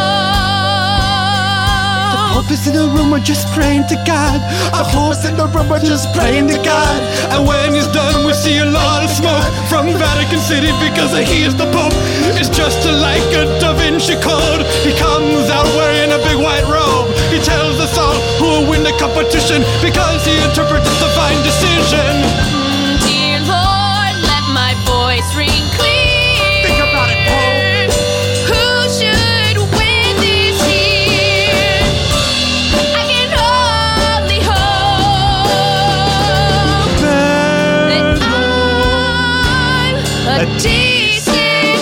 pope. Pope is in the room, we're just praying to God. A Pope's in the room, we're just praying to God. And when he's done, we see a lot of smoke from Vatican City because he is the Pope. It's just like a Da Vinci Code. He comes out wearing a big white robe. He tells us all who will win the competition because he interprets the divine decision. Mm, Dear Lord, let my voice ring clear. Think about it, Pope. Who should win this year? I can hardly hope that I'm a decent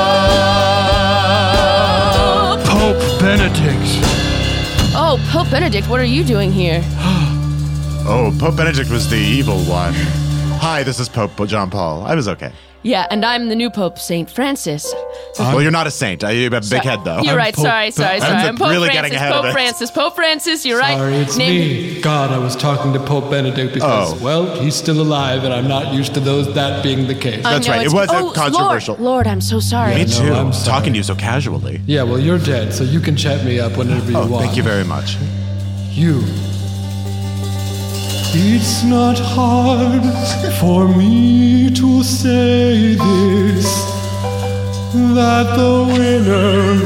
pope. Pope Benedict. Oh, Pope Benedict, what are you doing here? Oh, Pope Benedict was the evil one. Hi, this is Pope John Paul. I was okay. Yeah, and I'm the new Pope, Saint Francis. Well, you're not a saint. I- You have a big head, though. You're I'm right. Pope sorry, sorry, Ben- sorry. I'm I'm Pope really Francis. getting ahead of Pope it. Francis. Pope Francis. You're right. Sorry, it's Name- me. God, I was talking to Pope Benedict because, Oh. well, he's still alive, and I'm not used to those that being the case. I That's know right. It it's- was, uh, oh, controversial. Lord, Lord, I'm so sorry. Me no, too. I'm I'm sorry. talking to you so casually. Yeah, well, you're dead, so you can chat me up whenever you Oh, want. thank you very much. You. It's not hard for me to say this, that the winner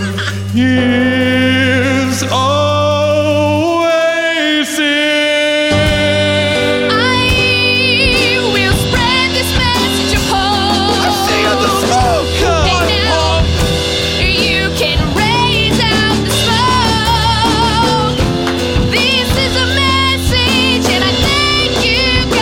is Oasis. I will spread this message of hope. I'm seeing the smoke. Hey now, you can raise out the smoke. This is a message, and I thank you,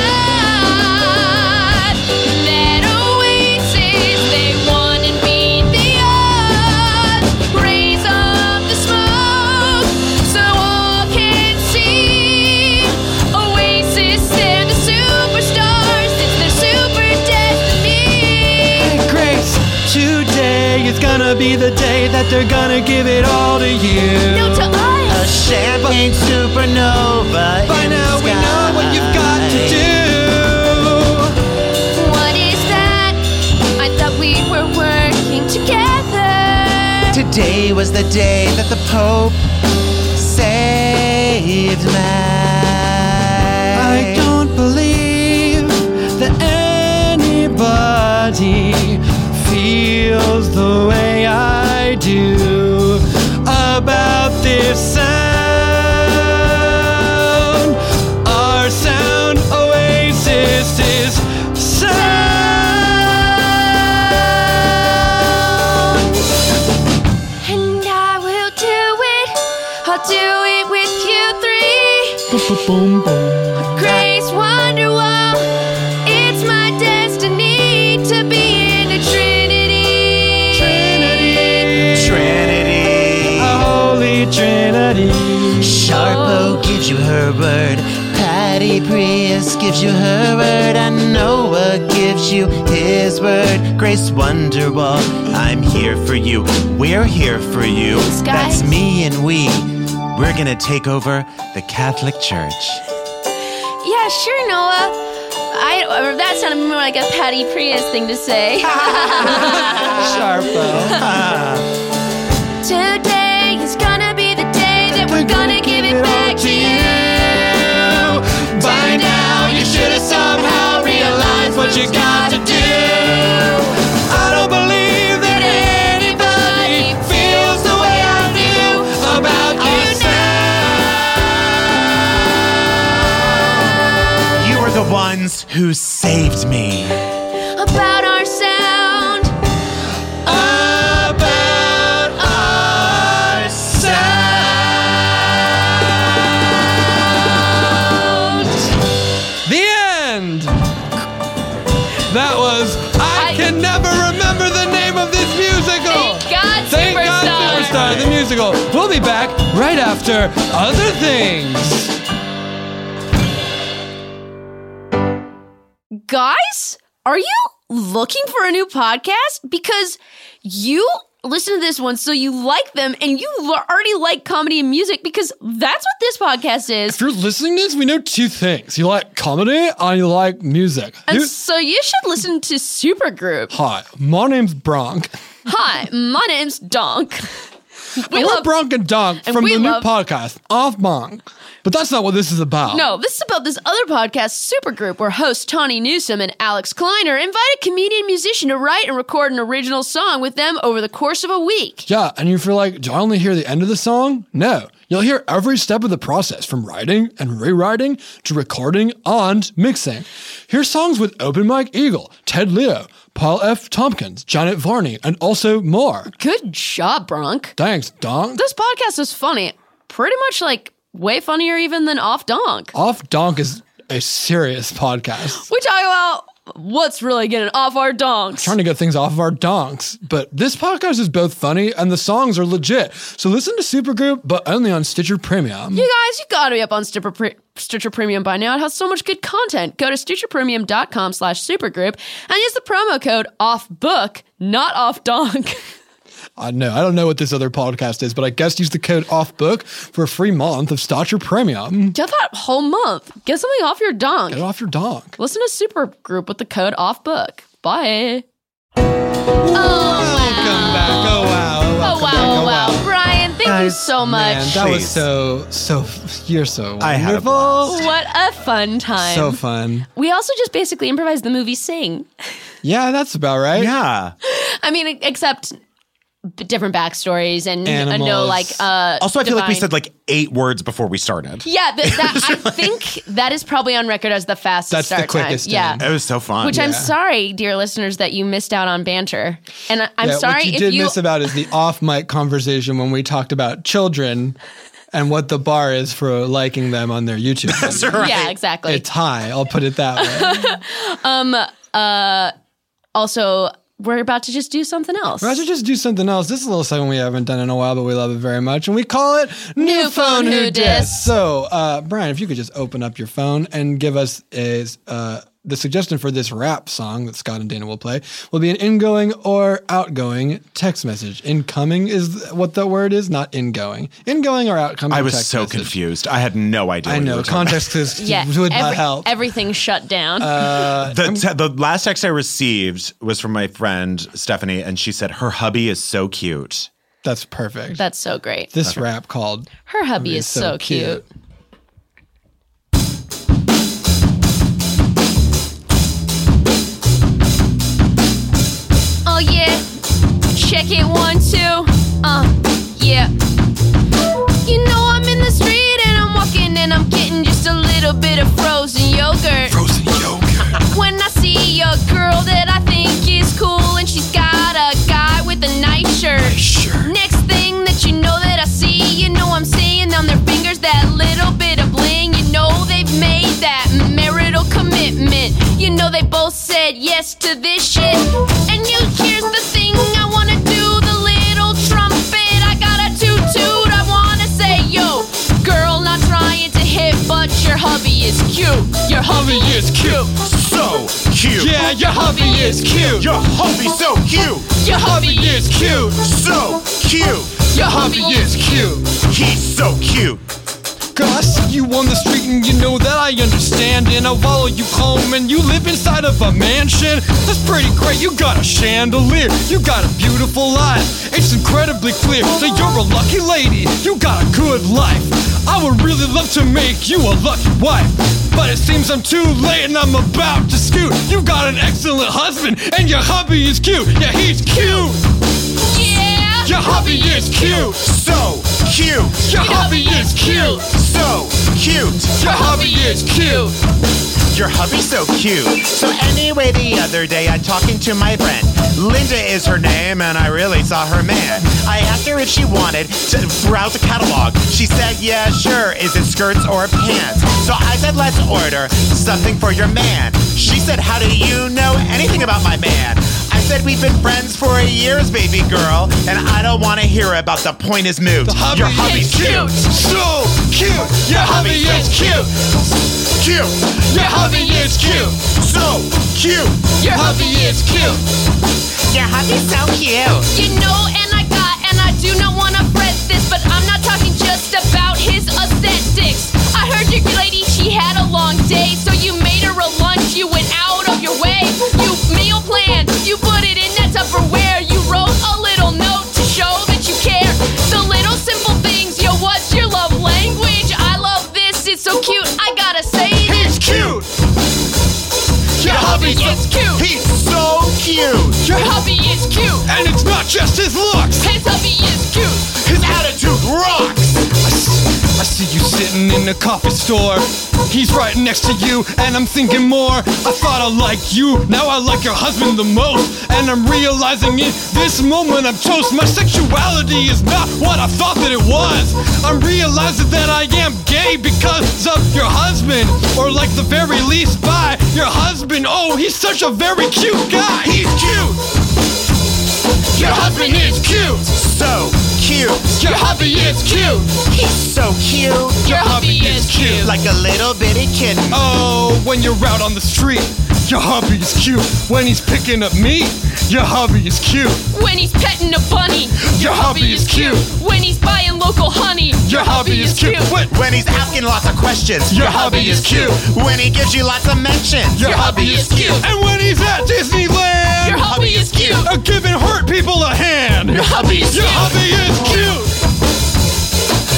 God, that Oasis, they won and beat the odds. Raise up the smoke so all can see. Oasis, they're the superstars. It's their super destiny. Hey, Grace, today is gonna be the day that they're gonna give it all to you. No, to A us. champagne supernova. By in now the we know what you've got to sky. do. What is that? I thought we were working together. Today was the day that the Pope saved me. I don't believe that anybody feels the way I do about this sound. Our sound, Oasis is sound. And I will do it. I'll do it with you three. Boom, boom. Grace Wonderwall. It's my destiny to be in a Trinity. Trinity. A holy Trinity. Sharpo gives you her word. Patty Prius gives you her word. And Noah gives you his word. Grace Wonderwall, I'm here for you. We're here for you. Thanks, guys. That's me and we. We're gonna take over the Catholic Church. Yeah, sure, Noah. I or that sounded more like a Patty Prius thing to say. Sharpo. Today is gonna be the day that we're gonna give it back to you. By now you should have somehow realized what you got to do. I don't believe that anybody feels the way I do about this sound. You are the ones who saved me. About our sound. About our sound. The end. That was I, Can Never Remember the Name of This Musical. Thank God, Thank God, Superstar. Superstar, the musical. We'll be back right after Other Things. Guys, are you looking for a new podcast? Because you listen to this one, so you like them, and you l- already like comedy and music, because that's what this podcast is. If you're listening to this, we know two things. You like comedy and you like music. And You- so you should listen to Supergroup. Hi, my name's Bronk. Hi, my name's Donk. We We're love Bronk and Donk and from we the new love- podcast, Off Monk. But that's not what this is about. No, this is about this other podcast, Supergroup, where hosts Tawny Newsome and Alex Kleiner invite a comedian musician to write and record an original song with them over the course of a week. Yeah, and you feel like, do I only hear the end of the song? No. You'll hear every step of the process, from writing and rewriting to recording and mixing. Hear songs with Open Mike Eagle, Ted Leo, Paul F. Tompkins, Janet Varney, and also more. Good job, Bronk. Thanks, Donk. This podcast is funny. Pretty much like way funnier even than Off Donk. Off Donk is a serious podcast. We talk about what's really getting off our donks. Trying to get things off of our donks. But this podcast is both funny and the songs are legit. So listen to Supergroup, but only on Stitcher Premium. You guys, you gotta be up on Stitcher, Pre- Stitcher Premium by now. It has so much good content. Go to stitcherpremium.com slash supergroup and use the promo code OFFBOOK, not OFFDonk. I know. I don't know what this other podcast is, but I guess use the code OFFBOOK for a free month of Stitcher Premium. Get that whole month. Get something off your donk. Get it off your donk. Listen to Supergroup with the code OFFBOOK. Bye. Welcome back. Oh, wow. Oh, wow, oh, wow. Brian, thank I you so much. Man, that was so, so, you're so wonderful. I had a blast. What a fun time. So fun. We also just basically improvised the movie Sing. Yeah, that's about right. Yeah. I mean, except different backstories and uh, no, like, uh, also, I feel like we divine- said like eight words before we started. Yeah, th- that, I think that is probably on record as the fastest That's the start quickest time. Yeah. It was so fun. Which I'm Yeah. sorry, dear listeners, that you missed out on banter. And I- I'm Yeah, sorry what you if did you... miss about is the off-mic conversation when we talked about children and what the bar is for liking them on their YouTube. That's right. Yeah, exactly. It's high. I'll put it that way. um. Uh. Also, we're about to just do something else. We're about to just do something else. This is a little segment we haven't done in a while, but we love it very much. And we call it New Phone Who Dis. So, uh, Brian, if you could just open up your phone and give us a, uh, the suggestion for this rap song that Scott and Dana will play will be an ingoing or outgoing text message. Incoming is what the word is, not ingoing. Ingoing or outgoing I was text so message. confused. I had no idea. I what you know. were talking Context is Yeah, would not every- help. everything shut down. Uh, The, te- the last text I received was from my friend Stephanie, and she said her hubby is so cute. That's perfect. That's so great. This rap called Her hubby is so cute. Oh yeah, check it one, two, uh, yeah. You know I'm in the street and I'm walking and I'm getting just a little bit of frozen yogurt. Frozen yogurt. When I see a girl that I think is cool and she's got a guy with a nice shirt. Next thing that you know that I see, you know I'm seeing on their fingers that little bit of bling. You know they've made that marital commitment. You know they both said yes to this shit. And you, here's the thing, I wanna do the little trumpet. I got a toot toot, I wanna say, yo, girl, not trying to hit, but your hubby is cute. Your hubby is cute. So cute. Yeah, your hubby is cute. Your hubby's so cute. Your hubby is cute. So cute. Your hubby is cute. He's so cute. Girl, I see you on the street and you know that I understand. And I'll follow you home and you live inside of a mansion. That's pretty great, you got a chandelier. You got a beautiful life, it's incredibly clear. So you're a lucky lady, you got a good life. I would really love to make you a lucky wife, but it seems I'm too late and I'm about to scoot. You got an excellent husband and your hubby is cute. Yeah, he's cute. Yeah. Your hubby is cute. So cute. Your hubby is cute. So cute. Your hubby is cute. Your hubby's so cute. So anyway, the other day I'm talking to my friend. Linda is her name, and I really saw her man. I asked her if she wanted to browse a catalog. She said, yeah, sure. Is it skirts or pants? So I said, let's order something for your man. She said, how do you know anything about my man? I said, we've been friends for years, baby girl, and I don't want to hear about the point is moved. Hubby Your hubby's is cute. So cute. Your hubby is cute. Cute. Your hubby is cute. So cute. Your hubby is cute. Your hubby's so cute. You know, and I got, and I do not want to fret this, but I'm not talking just about his aesthetics. I heard your lady, she had a long day, so you made her a lunch, you went out of your way. You meal planned, you put it in that Tupperware. You wrote a little note to show that you care. The little simple things, yo, what's your love language? I love this, it's so cute, I gotta say it. He's cute. Your hubby is cute. He's so cute. Your hubby is cute. And it's not just his looks. His hubby is cute. His attitude rocks. I see, I see you sitting in the coffee store. He's right next to you, and I'm thinking more. I thought I liked you, now I like your husband the most. And I'm realizing in this moment I'm toast. My sexuality is not what I thought that it was. I'm realizing that I am gay because of your husband, or like the very least by your husband. Oh, he's such a very cute guy. He's cute. Your husband is cute. So cute. Your hubby is cute. He's so cute. Your hubby is cute. Like a little bitty kitten. Oh, when you're out on the street, your hubby is cute. When he's picking up meat, your hubby is cute. When he's petting a bunny, Your hubby is cute. When he's buying local honey, Your hubby is cute. When, When he's asking lots of questions. Your hubby is cute. When he gives you lots of mentions. Your hubby is cute. And when he's at Disneyland, your hubby is cute. uh, giving hurt people a hand. Your hubby is Your cute. hubby is cute.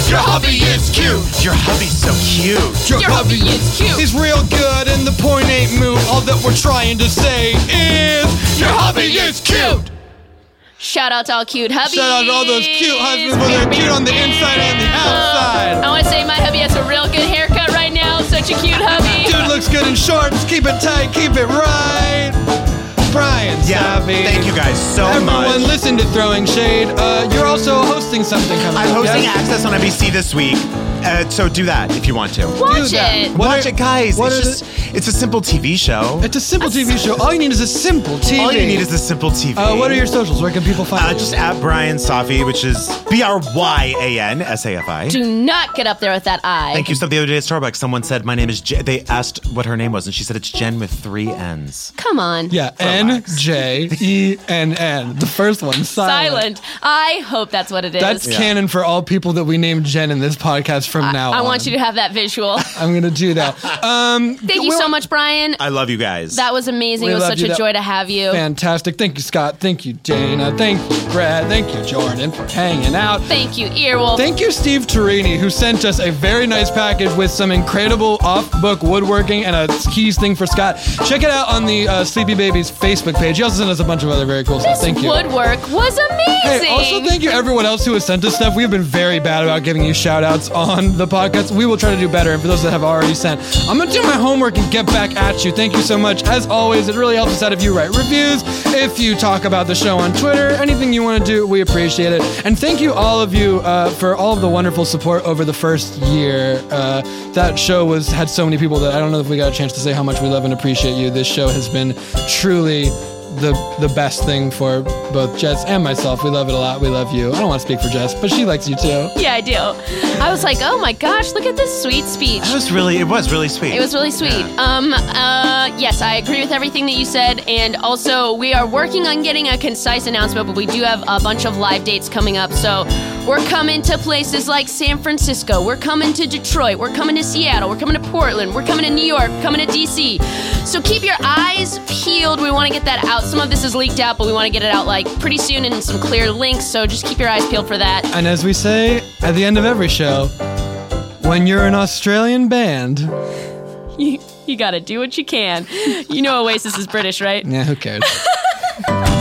Your hubby is cute. Your hubby's so cute. Your, Your hubby is cute. He's real good and the point ain't moot. All that we're trying to say is your hubby is cute. Shout out to all cute hubbies. Shout out to all those cute husbands, whether they're cute on the inside and the outside. I want to say my hubby has a real good haircut right now. Such a cute hubby. Dude looks good in shorts. Keep it tight, keep it right. Brian Yeah, Savvy. thank you guys so Everyone much. listen to Throwing Shade. Uh, you're also hosting something coming I'm up. hosting yes? Access on N B C this week. Uh, so do that if you want to. Watch that. it. What Watch are- it, guys. what It's are just, it's a simple T V show. It's a simple T V show. All you need is a simple T V. All you need is a simple T V. Uh, what are your socials? Where can people find Uh, you? just at Brian Safi, which is B R Y A N S A F I. Do not get up there with that eye. Thank you. So the other day at Starbucks, someone said my name is Jen. They asked what her name was, and she said it's Jen with three N's. Come on. Yeah, N J E N N. The first one, silent. Silent. I hope that's what it is. That's canon for all people that we named Jen in this podcast from now I on. want you to have that visual. I'm going to do that. Um, Thank you so much, Brian. I love you guys. That was amazing. We It was love such you. a That- joy to have you. Fantastic. Thank you, Scott. Thank you, Dana. Thank you, Brad. Thank you, Jordan, for hanging out. Thank you, Earwolf. Thank you, Steve Torini, who sent us a very nice package with some incredible off-book woodworking and a keys thing for Scott. Check it out on the uh, Sleepy Babies Facebook page. He also sent us a bunch of other very cool stuff. This Thank you. woodwork was amazing. Hey, also thank you everyone else who has sent us stuff. We've been very bad about giving you shout outs on the podcast. We will try to do better. And for those that have already sent, I'm going to do my homework and get back at you. Thank you so much. As always, it really helps us out if you write reviews, if you talk about the show on Twitter, anything you want to do, we appreciate it. And thank you all of you uh, for all of the wonderful support over the first year. Uh, that show was had so many people that I don't know if we got a chance to say how much we love and appreciate you. This show has been truly the the best thing for both Jess and myself. We love it a lot. We love you. I don't want to speak for Jess, but she likes you too. Yeah, I do. I was like, oh my gosh, look at this sweet speech. It was really, it was really sweet. It was really sweet. Um, uh, yes, I agree with everything that you said. And also, we are working on getting a concise announcement, but we do have a bunch of live dates coming up. So we're coming to places like San Francisco. We're coming to Detroit. We're coming to Seattle. We're coming to Portland. We're coming to New York. We're coming to D C. So keep your eyes peeled. We want to get that out. Some of this is leaked out, but we want to get it out like pretty soon in some clear links. So just keep your eyes peeled for that. And as we say at the end of every show, when you're an Australian band, You, you got to do what you can. You know Oasis is British, right? yeah, who cares?